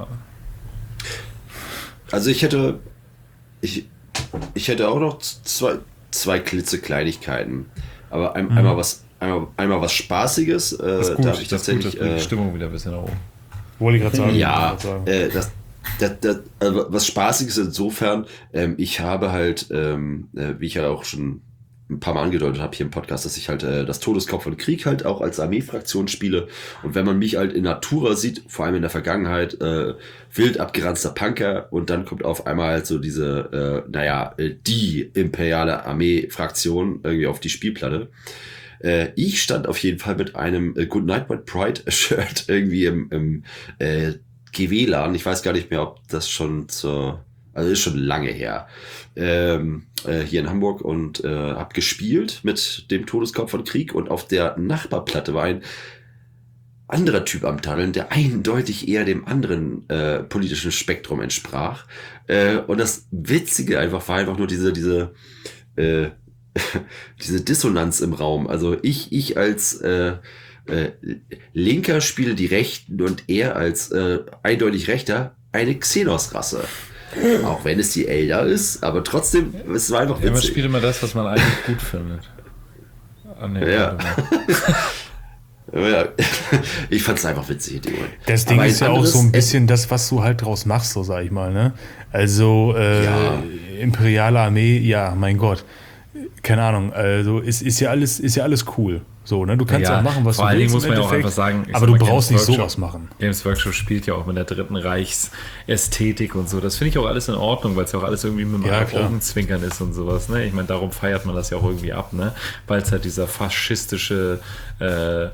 Also ich hätte, ich, ich hätte auch noch zwei, zwei klitzekleinigkeiten. Aber ein, Mhm. einmal was, einmal, einmal was Spaßiges. Äh, Das ist gut, da habe ich das, ist gut, das tatsächlich. bringt die äh, Stimmung wieder ein bisschen nach oben. Wollte ich gerade sagen. Ja, wollte ich grad sagen. äh, das, das, das, also was Spaßiges insofern, ähm, ich habe halt, ähm, äh, wie ich ja auch schon ein paar Mal angedeutet habe hier im Podcast, dass ich halt äh, das Todeskopf von Krieg halt auch als Armeefraktion spiele. Und wenn man mich halt in Natura sieht, vor allem in der Vergangenheit, äh, wild abgeranzter Punker und dann kommt auf einmal halt so diese, äh, naja, äh, die imperiale Armeefraktion irgendwie auf die Spielplatte. Äh, ich stand auf jeden Fall mit einem äh, Good Night White Pride Shirt irgendwie im, im äh, G W-Laden. Ich weiß gar nicht mehr, ob das schon zur, also ist schon lange her, ähm, äh, hier in Hamburg und äh, hab gespielt mit dem Todeskopf von Krieg und auf der Nachbarplatte war ein anderer Typ am Taddeln, der eindeutig eher dem anderen äh, politischen Spektrum entsprach. Äh, und das Witzige einfach war einfach nur diese, diese, äh, diese Dissonanz im Raum. Also ich, ich als äh, äh, Linker spiele die Rechten und er als äh, eindeutig Rechter eine Xenos-Rasse. Auch wenn es die Elder ist, aber trotzdem, es war einfach Ja, man witzig. spielt immer das, was man eigentlich gut findet. Ah, nee, Ja. warte mal. Ja, ich fand es einfach witzig in dem Moment. Das Ding Aber ein ist ja auch anderes- so ein bisschen das, was du halt draus machst, so sag ich mal, ne? Also, äh, Ja. imperiale Armee, ja, mein Gott. Keine Ahnung, also ist, ist ja alles, ist ja alles cool. So, ne? Du kannst Ja, auch machen, was vor du allen willst. Dingen muss im man ja auch Endeffekt, einfach sagen, ich aber sag du mal, brauchst Games nicht Workshop- sowas machen. Games Workshop spielt ja auch mit der Dritten Reichs-Ästhetik und so. Das finde ich auch alles in Ordnung, weil es ja auch alles irgendwie mit Ja, dem klar. Augenzwinkern ist und sowas. Ne? Ich meine, darum feiert man das ja auch irgendwie ab, ne? Weil es halt dieser faschistische äh,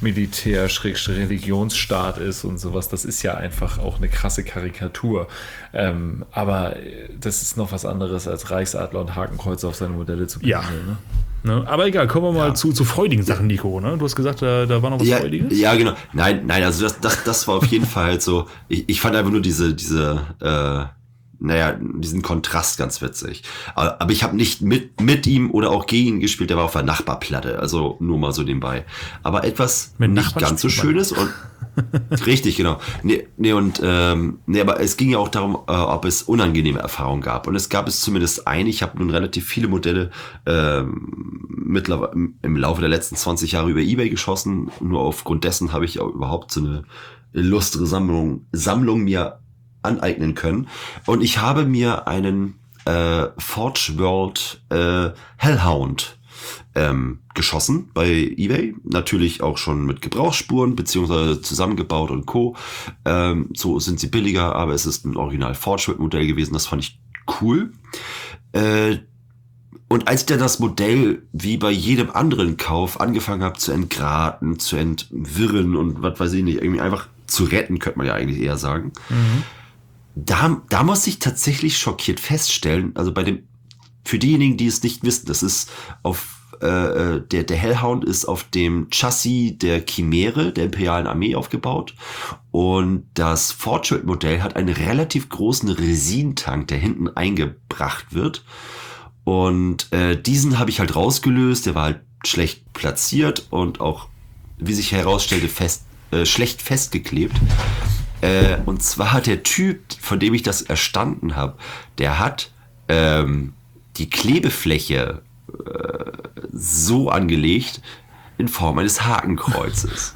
Militär-Religionsstaat ist und sowas. Das ist ja einfach auch eine krasse Karikatur. Ähm, aber das ist noch was anderes, als Reichsadler und Hakenkreuze auf seine Modelle zu Ja. pinseln, ne? Ne? Aber egal, kommen wir mal Ja. zu, zu freudigen Sachen, Nico. Ne? Du hast gesagt, da, da war noch was Ja, Freudiges. ja, genau. Nein, nein, also das, das, das war auf jeden Fall halt so. Ich, ich fand einfach nur diese, diese, äh, naja, diesen Kontrast ganz witzig. Aber, aber ich habe nicht mit, mit ihm oder auch gegen ihn gespielt, der war auf der Nachbarplatte, also nur mal so nebenbei. Aber etwas Mit nicht Nachbarn ganz so spielt man. Schönes und richtig, genau. Nee, nee, und ähm, nee, aber es ging ja auch darum, äh, ob es unangenehme Erfahrungen gab. Und es gab es zumindest eine. Ich habe nun relativ viele Modelle ähm, mittlerweile im Laufe der letzten zwanzig Jahre über eBay geschossen. Nur aufgrund dessen habe ich auch überhaupt so eine illustre Sammlung, Sammlung mir aneignen können. Und ich habe mir einen äh, Forge World äh, Hellhound ähm, geschossen bei eBay. Natürlich auch schon mit Gebrauchsspuren, beziehungsweise zusammengebaut und Co. Ähm, so sind sie billiger, aber es ist ein Original Forge World Modell gewesen. Das fand ich cool. Äh, Und als ich dann das Modell, wie bei jedem anderen Kauf, angefangen habe zu entgraten, zu entwirren und was weiß ich nicht, irgendwie einfach zu retten, könnte man ja eigentlich eher sagen. Mhm. Da, da muss ich tatsächlich schockiert feststellen, also bei dem, für diejenigen, die es nicht wissen, das ist auf, äh, der, der Hellhound ist auf dem Chassis der Chimäre, der Imperialen Armee aufgebaut. Und das Fortschritt-Modell hat einen relativ großen Resintank, der hinten eingebracht wird. Und äh, diesen habe ich halt rausgelöst, der war halt schlecht platziert und auch, wie sich herausstellte, fest, äh, schlecht festgeklebt. Äh, und zwar hat der Typ, von dem ich das erstanden habe, der hat ähm, die Klebefläche äh, so angelegt in Form eines Hakenkreuzes.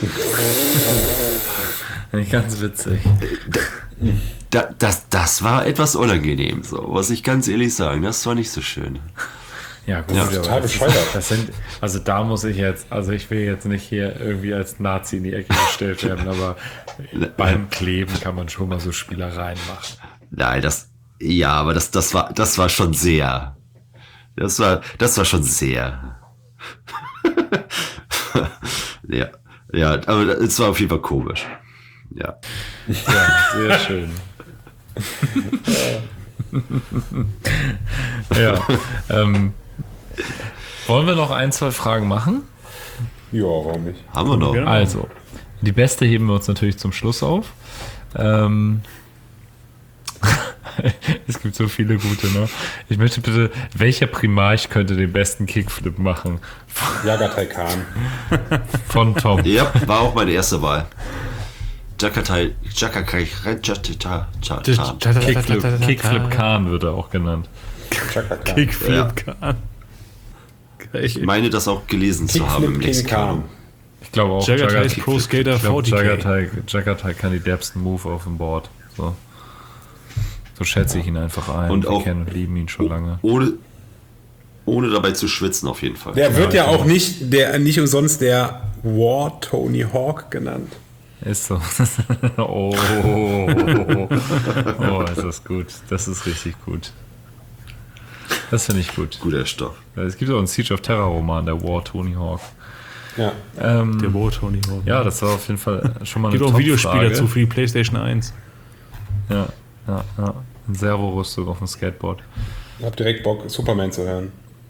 Ganz witzig. Da, das, das war etwas unangenehm, so, muss ich ganz ehrlich sagen. Das war nicht so schön. Ja, gut, Ja, aber total das, bescheuert. ist, das sind, also da muss ich jetzt, also ich will jetzt nicht hier irgendwie als Nazi in die Ecke gestellt werden, aber beim Kleben kann man schon mal so Spielereien machen. Nein, das, ja, aber das, das war, das war schon sehr, das war, das war schon sehr. ja, ja, aber es war auf jeden Fall komisch. Ja. Ja, sehr schön. ja, ähm, wollen wir noch ein, zwei Fragen machen? Ja, warum nicht? Haben wir noch. Genau. Also, die beste heben wir uns natürlich zum Schluss auf. Ähm, es gibt so viele gute, ne? Ich möchte bitte, welcher Primarch könnte den besten Kickflip machen? Jagatai Khan. Von Tom. Ja, war auch meine erste Wahl. Jakatai, Jakakai, Jatata, Kickflip, Kickflip Khan wird er auch genannt. Chaka Khan. Kickflip Ja. Khan. Ich meine, das auch gelesen zu haben im Kickflip King Lexikon. Khan. Ich glaube auch, Jagatai ist Jagatai- Pro Skater ich glaub, vierzig K. Jagatai, Jagatai kann die derbsten Move auf dem Board. So, so schätze ich ihn einfach ein. Und Wir auch- kennen und lieben ihn schon lange. Ohne, ohne dabei zu schwitzen, auf jeden Fall. Der wird ja auch nicht, der, nicht umsonst der War Tony Hawk genannt. Ist so. oh, oh, oh, oh, ist das gut. Das ist richtig gut. Das finde ich gut. Guter Stoff. Es gibt auch einen Siege of Terror Roman, der War Tony Hawk. Ja. Ähm, Der Boot, Tony Hawk. ja, das war auf jeden Fall schon mal eine Gibt auch ein Videospiel Top-Frage. dazu für die PlayStation eins. Ja, ja, ja. Ein Servo-Rüstung auf dem Skateboard. Ich hab direkt Bock, Superman zu hören.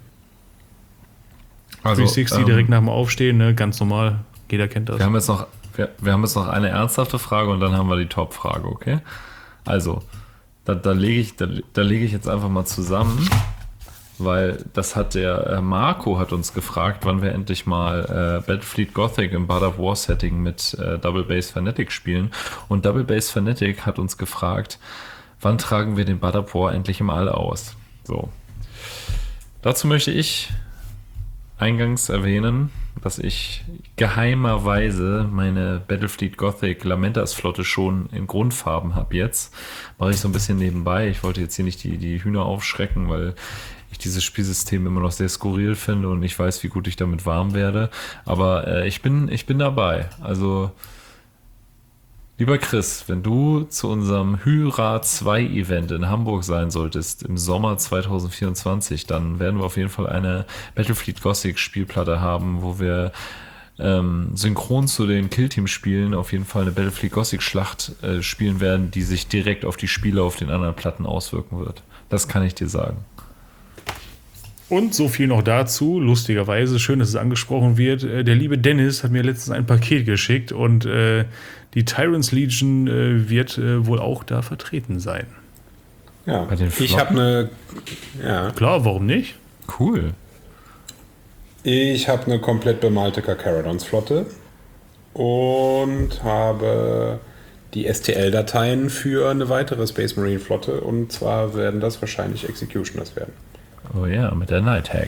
Also, dreihundertsechzig ähm, direkt nach dem Aufstehen, ne? Ganz normal. Jeder kennt das. Wir haben jetzt noch, wir, wir haben jetzt noch eine ernsthafte Frage und dann haben wir die Top-Frage, okay? Also, da, da lege ich, da, da lege ich jetzt einfach mal zusammen, weil das hat der äh, Marco hat uns gefragt, wann wir endlich mal äh, Battlefleet Gothic im God of War Setting mit äh, Double Bass Fanatic spielen. Und Double Bass Fanatic hat uns gefragt, wann tragen wir den God of War endlich im All aus? So. Dazu möchte ich eingangs erwähnen, dass ich geheimerweise meine Battlefleet Gothic Lamentas Flotte schon in Grundfarben habe jetzt. Mache ich so ein bisschen nebenbei. Ich wollte jetzt hier nicht die, die Hühner aufschrecken, weil ich dieses Spielsystem immer noch sehr skurril finde und ich weiß, wie gut ich damit warm werde. Aber äh, ich bin, ich bin dabei. Also, lieber Chris, wenn du zu unserem Hyra zwei Event in Hamburg sein solltest im Sommer zwanzig vierundzwanzig, dann werden wir auf jeden Fall eine Battlefleet Gothic Spielplatte haben, wo wir ähm, synchron zu den Killteam-Spielen auf jeden Fall eine Battlefleet Gothic Schlacht äh, spielen werden, die sich direkt auf die Spiele auf den anderen Platten auswirken wird. Das kann ich dir sagen. Und so viel noch dazu, lustigerweise, schön, dass es angesprochen wird. Äh, Der liebe Dennis hat mir letztens ein Paket geschickt und äh, die Tyrants Legion äh, wird äh, wohl auch da vertreten sein. Ja. Bei den Ich habe eine. Ja. Klar, warum nicht? Cool. Ich habe eine komplett bemalte Carcharodons-Flotte und habe die S T L-Dateien für eine weitere Space Marine-Flotte und zwar werden das wahrscheinlich Executioners werden. Oh ja, mit der Night Hack.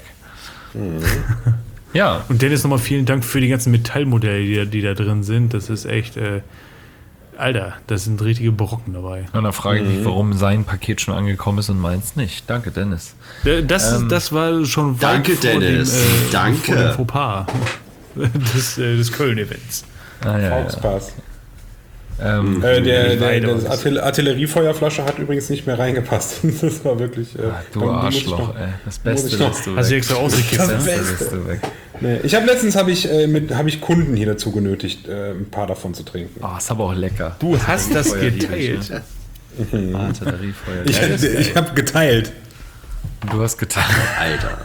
Ja, Und Dennis, nochmal vielen Dank für die ganzen Metallmodelle, die, da- die da drin sind. Das ist echt, äh, Alter, das sind richtige Brocken dabei. und da frage ich mich, warum sein Paket schon angekommen ist und meins nicht. Danke, Dennis. Äh, Das, Ähm, das war schon weit danke, vor Dennis. Dem, äh, Danke. Vor dem Fauxpas des, äh, des Köln-Events. Ah, ja, ja. Fauxpass. Ähm, Äh, der, der, Weiter das was. Artill Artilleriefeuerflasche hat übrigens nicht mehr reingepasst. Das war wirklich. Äh, du die muss ich Arschloch, noch- ey. Das muss Beste ich noch- lässt du Hast du weg. extra Das ausgekistet? Beste lässt du weg. Nee, ich habe letztens habe ich, äh, mit- hab ich Kunden hier dazu genötigt, äh, ein paar davon zu trinken. Oh, ist aber auch lecker. Du hast das Feuer liebe ich, geteilt. ne? Artilleriefeuer. Ich, Geil. ich habe geteilt. Du hast getan. Alter.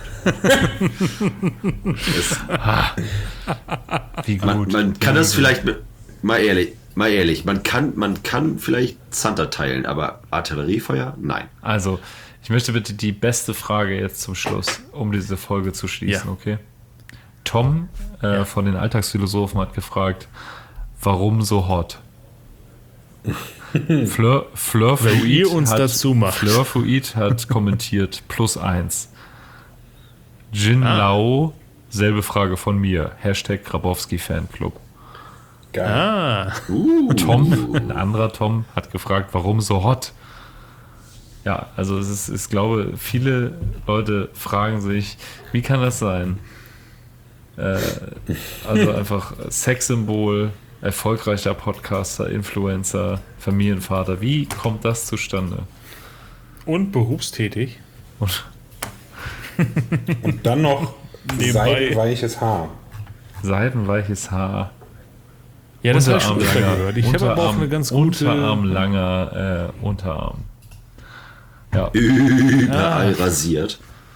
Wie gut. Man, man kann das vielleicht mit, mal ehrlich, mal ehrlich, man kann, man kann vielleicht Zanter teilen, aber Artilleriefeuer? Nein. Also, Ich möchte bitte die beste Frage jetzt zum Schluss, um diese Folge zu schließen, Ja. okay? Tom äh, Ja. von den Alltagsphilosophen hat gefragt, warum so hot? Fleur, Fleur Weil Fluid ihr uns hat, dazu macht. Fleur Fluid hat kommentiert, plus eins. Jin Ah. Lao, selbe Frage von mir. Hashtag Grabowski Fanclub. Geil. Ah, Tom, ein anderer Tom, hat gefragt, warum so hot? Ja, also es ist, ich glaube, viele Leute fragen sich, wie kann das sein? Äh, also einfach Sexsymbol, erfolgreicher Podcaster, Influencer, Familienvater. Wie kommt das zustande? und berufstätig. Und Und dann noch Nebenbei. seidenweiches Haar. seidenweiches Haar. Ja, das habe ich schon öfter Unterarmlanger, gehört. Ich habe aber auch eine ganz gute... Unterarmlanger äh, Unterarm. Ja. Überall rasiert.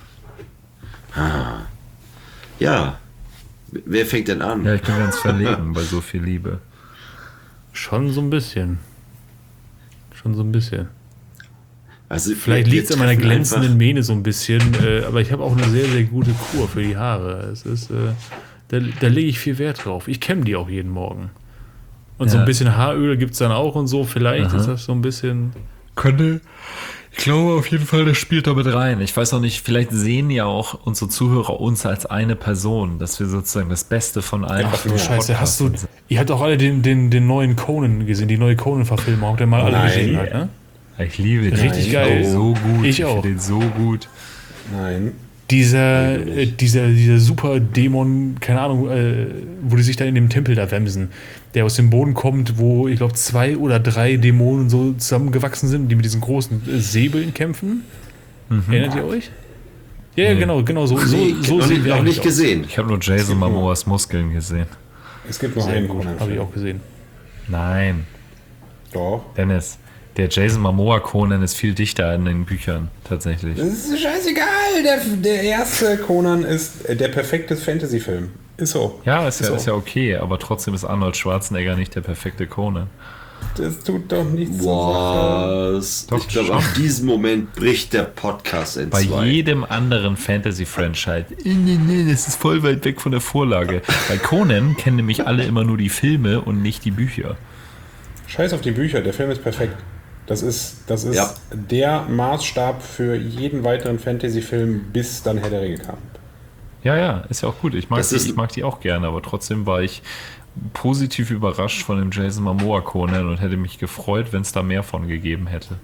Ah. Ja. Wer fängt denn an? ja, ich bin ganz verlegen bei so viel Liebe. Schon so ein bisschen. Schon so ein bisschen. Also Vielleicht wir liegt es an meiner treffen glänzenden einfach- Mähne so ein bisschen, äh, aber ich habe auch eine sehr, sehr gute Kur für die Haare. Es ist, äh, da, da lege ich viel Wert drauf. Ich kämme die auch jeden Morgen. Und so Ja. ein bisschen Haaröl gibt es dann auch und so. Vielleicht Aha. ist das so ein bisschen... Könnte, ich glaube auf jeden Fall, das spielt damit rein. Ich weiß auch nicht, vielleicht sehen ja auch unsere Zuhörer uns als eine Person, dass wir sozusagen das Beste von allen. Ach, du Scheiße, hast du... Ihr habt auch alle den, den, den neuen Conan gesehen, die neue Conan-Verfilmung. Habt ihr mal alle Nein. gesehen? Halt, ne? Ich liebe den. Richtig ich geil. finde den so gut. Ich auch. finde den so gut. Nein. Dieser, äh, dieser, dieser super Dämon, keine Ahnung, äh, wo die sich da in dem Tempel da wemsen, der aus dem Boden kommt, wo ich glaube zwei oder drei Dämonen so zusammengewachsen sind, die mit diesen großen äh, Säbeln kämpfen. Erinnert ihr euch? Ja, ja, Nee. genau, genau so, so, Nee, so noch sehen nicht, wir noch eigentlich nicht gesehen. Ich habe nur Jason Momoas Muskeln gesehen. Es gibt noch Sehr einen gut, Conan. habe ich auch gesehen. Nein, Doch. Dennis. Der Jason Momoa Conan ist viel dichter in den Büchern, tatsächlich. Das ist scheißegal. Der, der erste Conan ist der perfekte Fantasy-Film. Ist so. Ja, ist ja, so. ist ja okay, aber trotzdem ist Arnold Schwarzenegger nicht der perfekte Conan. Das tut doch nichts zur Sache. Was? Doch, Ich glaube, schon. auf diesen Moment bricht der Podcast in Bei zwei. jedem anderen Fantasy-Franchise, äh, nee, nee, das ist voll weit weg von der Vorlage. Bei Conan kennen nämlich alle immer nur die Filme und nicht die Bücher. Scheiß auf die Bücher, der Film ist perfekt. Das ist, das ist Ja. der Maßstab für jeden weiteren Fantasy-Film, bis dann Herr der Ringe kam. Ja, ja, ist ja auch gut. Ich mag, Das die, ist- ich mag die auch gerne, aber trotzdem war ich positiv überrascht von dem Jason Momoa Conan und hätte mich gefreut, wenn es da mehr von gegeben hätte.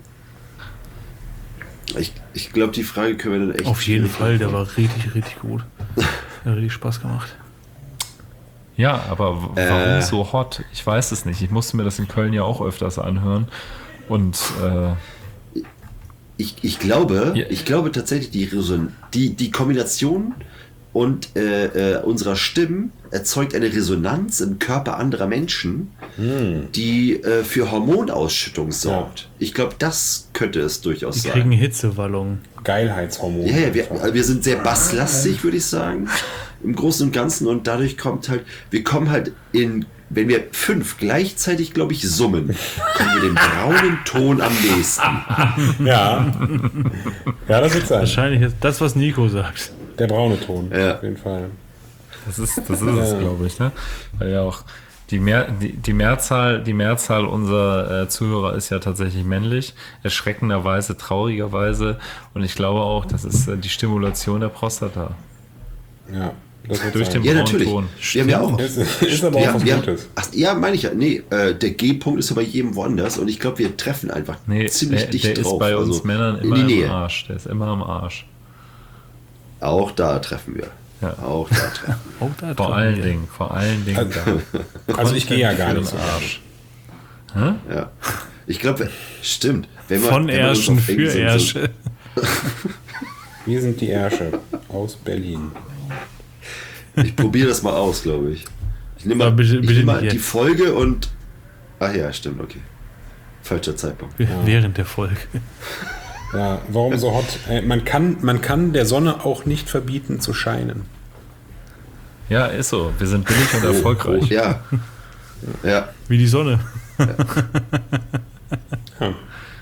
Ich, ich glaube, die Frage können wir dann echt. Auf jeden schwierig Fall, der beantworten. war richtig, richtig gut. Hat richtig Spaß gemacht. Ja, aber w- warum Äh. so hot? Ich weiß es nicht. Ich musste mir das in Köln ja auch öfters anhören. Und äh, Ich, ich glaube, Ja. ich glaube tatsächlich, die, Reson die, die Kombination und äh, äh, unserer Stimmen erzeugt eine Resonanz im Körper anderer Menschen, die äh, für Hormonausschüttung sorgt. Ich glaube, das könnte es durchaus Die sein. kriegen Hitzewallungen. Geilheitshormone. Ja, ja, wir, wir sind sehr basslastig, würde ich sagen, im Großen und Ganzen. Und dadurch kommt halt, wir kommen halt in, wenn wir fünf gleichzeitig, glaube ich, summen, kommen wir dem braunen Ton am nächsten. Ja. Ja, das wird sein. Wahrscheinlich ist das, was Nico sagt. Der braune Ton, Ja. auf jeden Fall. das ist, das ist es, glaube ich. Ne? Weil ja auch die, Mehr, die, die, Mehrzahl, die Mehrzahl unserer äh, Zuhörer ist ja tatsächlich männlich. Erschreckenderweise, traurigerweise. Und ich glaube auch, das ist äh, die Stimulation der Prostata. Ja, das wird Durch sein. den Ja, braunen natürlich. Ton. Wir haben ja auch. Ist, ist aber auch Ja, was ja, Gutes. ach, ja, meine ich ja. Nee, äh, der G-Punkt ist ja bei jedem woanders und ich glaube, wir treffen einfach Nee, ziemlich der, dicht der drauf. ist bei uns also Männern in immer die im Nähe. Arsch. Der ist immer am Arsch. Auch da treffen wir. Ja. Auch da treffen Auch da Vor dran. allen Dingen, vor allen Dingen da. Also ich gehe ja gar Für nicht den so Arsch. wir. Ja. Ich glaube, stimmt. Wenn man, Von wenn man uns Ärschen auf für irgend so- so- Ärsche. Wir sind die Ärsche aus Berlin. Ich probiere das mal aus, glaube ich. Ich nehme mal, Aber bitte- ich bitte nehm mal nicht die jetzt. Folge und. Ach ja, stimmt, okay. Falscher Zeitpunkt. Während der Folge. Ja, warum so hot? Äh, man, kann, man kann der Sonne auch nicht verbieten zu scheinen. Ja, ist so. Wir sind billig und erfolgreich. Oh, ja. Ja. Wie die Sonne. Ja.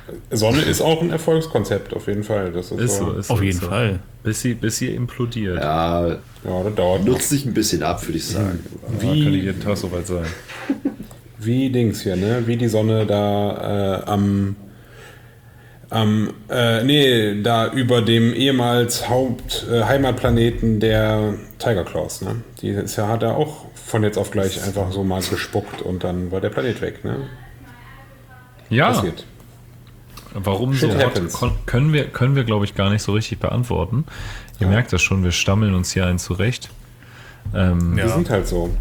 Sonne ist auch ein Erfolgskonzept, auf jeden Fall. Das ist, Ist so. so, ist Auf so, jeden ist so. Fall. Bis sie, bis sie implodiert. Ja, Ja, das dauert noch. nutzt sich ein bisschen ab, würde ich sagen. Ja, kann nicht Wie, jeden Tag soweit sein. wie Dings hier, ne? Wie die Sonne da äh, am, am äh, nee, da über dem ehemals Haupt, äh, Heimatplaneten der Tiger Claws, ne? Die ist ja, hat er auch von jetzt auf gleich einfach so mal gespuckt und dann war der Planet weg, ne? Ja, Passiert. warum Shit so hot, happens. kon- können wir, können wir glaube ich, gar nicht so richtig beantworten. Ihr merkt das schon, wir stammeln uns hier einen zurecht. Ähm, Die sind halt so.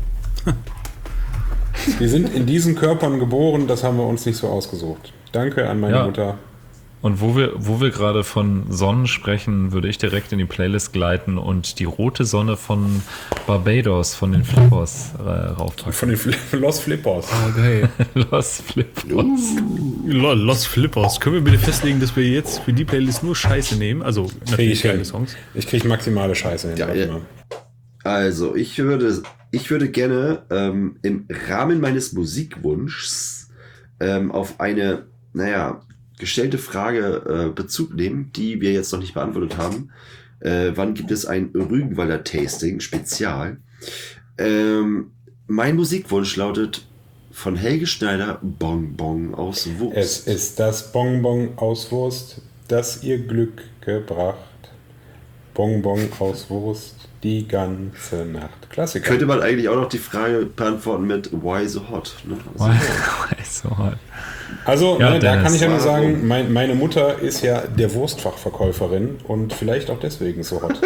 Die sind in diesen Körpern geboren, das haben wir uns nicht so ausgesucht. Danke an meine Ja. Mutter. Und wo wir, wo wir gerade von Sonnen sprechen, würde ich direkt in die Playlist gleiten und die rote Sonne von Barbados, von den Flippers, äh, raufpacken. Von den Fl- Los Flippers. Oh, geil. Los Flippers. Lol, Lost Flippers. Können wir bitte festlegen, dass wir jetzt für die Playlist nur Scheiße nehmen? Also Krieg natürlich ich geile hin. Songs. Ich kriege maximale Scheiße hin. Ja, warte ja. mal. Also, ich würde, ich würde gerne ähm, im Rahmen meines Musikwunschs ähm, auf eine, naja, gestellte Frage äh, Bezug nehmen, die wir jetzt noch nicht beantwortet haben. Äh, wann gibt es ein Rügenwalder Tasting Spezial? Ähm, mein Musikwunsch lautet von Helge Schneider Bonbon aus Wurst. Es ist das Bonbon aus Wurst, das ihr Glück gebracht. Bonbon aus Wurst die ganze Nacht. Klassiker. Könnte man eigentlich auch noch die Frage beantworten mit Why so hot? Ne? Also, so. Also, Ja, ne, da Dennis, kann ich ja nur warum? sagen, mein, meine Mutter ist ja der Wurstfachverkäuferin und vielleicht auch deswegen so hot.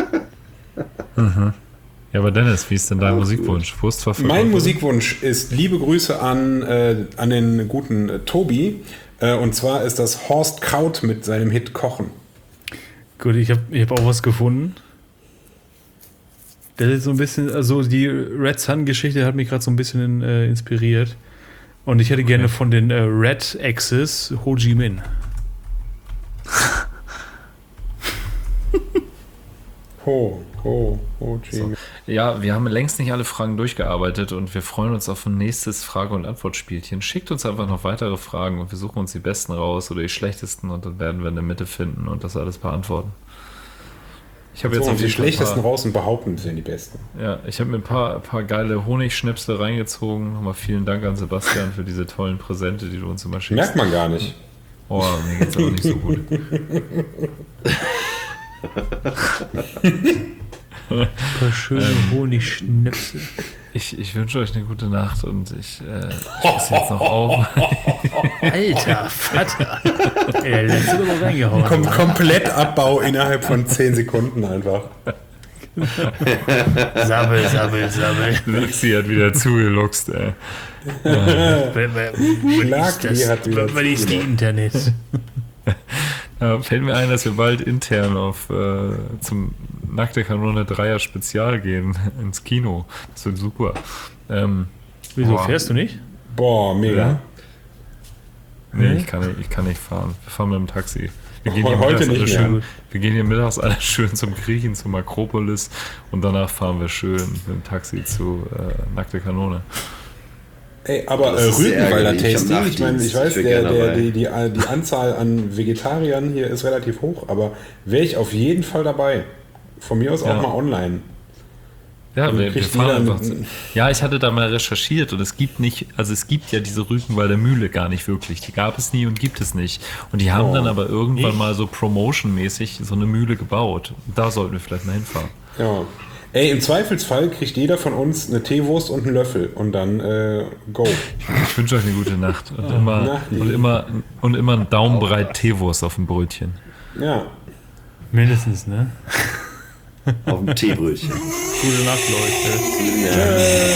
Ja, aber Dennis, wie ist denn dein Ach, Musikwunsch? Wurstverkäufer? Mein Musikwunsch ist liebe Grüße an, äh, an den guten äh, Tobi. Äh, und zwar ist das Horst Kraut mit seinem Hit Kochen. Gut, ich habe ich hab auch was gefunden. Das ist so ein bisschen, also die Red Sun-Geschichte hat mich gerade so ein bisschen äh, inspiriert. Und ich hätte gerne von den äh, Red Axis Ho Chi Minh. Ho, ho, ho, Chi. Ja, wir haben längst nicht alle Fragen durchgearbeitet und wir freuen uns auf ein nächstes Frage- und Antwortspielchen. Schickt uns einfach noch weitere Fragen und wir suchen uns die besten raus oder die schlechtesten und dann werden wir in der Mitte finden und das alles beantworten. Ich habe So, jetzt und auf die jeden Fall ein schlechtesten paar, raus und behaupten, sind die besten. ja, ich habe mir ein paar, paar geile Honigschnäpse reingezogen. Nochmal vielen Dank an Sebastian für diese tollen Präsente, die du uns immer schickst. Merkt man gar nicht. Oh, mir geht's aber nicht so gut. Ein paar schöne Honigschnipsel. Ich, ich wünsche euch eine gute Nacht und ich, äh, ich muss jetzt noch auf. Alter Vater. Ey, der letzte doch mal reingehauen. Kom komplett Abbau innerhalb von zehn Sekunden einfach. Sabbel, sabbel, sabbel. Lexi hat wieder zugeluchst, ey. Schlagli hat wieder Was ist die Internet? Ja, fällt mir ein, dass wir bald intern auf äh, zum Nackte Kanone Dreier Spezial gehen ins Kino. Das wird super. Ähm, Wieso, boah. fährst du nicht? Boah, mega. Nee, ich kann nicht, ich kann nicht fahren. Wir fahren mit dem Taxi. Wir gehen, Oh, hier heute mittags alle nicht mehr. schön, wir gehen hier mittags alle schön zum Griechen, zum Akropolis und danach fahren wir schön mit dem Taxi zu äh, Nackte Kanone. Ey, aber Das äh, ist sehr Rügenwalder ärgerlich, Tasting, am ich meine, ich Nachtdienst. weiß, Ich wär der, gerne der, dabei. die, die, die Anzahl an Vegetariern hier ist relativ hoch, aber wäre ich auf jeden Fall dabei. Von mir aus Ja. auch mal online. Ja, Und wir, wir kriegt fahren jeder einfach. einen- Zu. Ja, ich hatte da mal recherchiert und es gibt nicht, also es gibt ja diese Rügenwalder Mühle gar nicht wirklich. Die gab es nie und gibt es nicht. Und die haben Oh, dann aber irgendwann nicht? mal so promotionmäßig so eine Mühle gebaut. Und da sollten wir vielleicht mal hinfahren. Ja. Ey, im Zweifelsfall kriegt jeder von uns eine Teewurst und einen Löffel und dann äh, go. Ich wünsche euch eine gute Nacht und immer, Nacht. und immer, und immer einen Daumenbreit Teewurst auf dem Brötchen. Ja. Mindestens, ne? Auf dem Teebrötchen. Gute Nacht, Leute.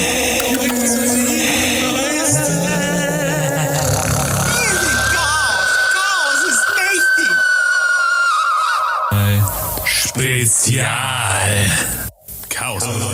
Spezial. Chaos.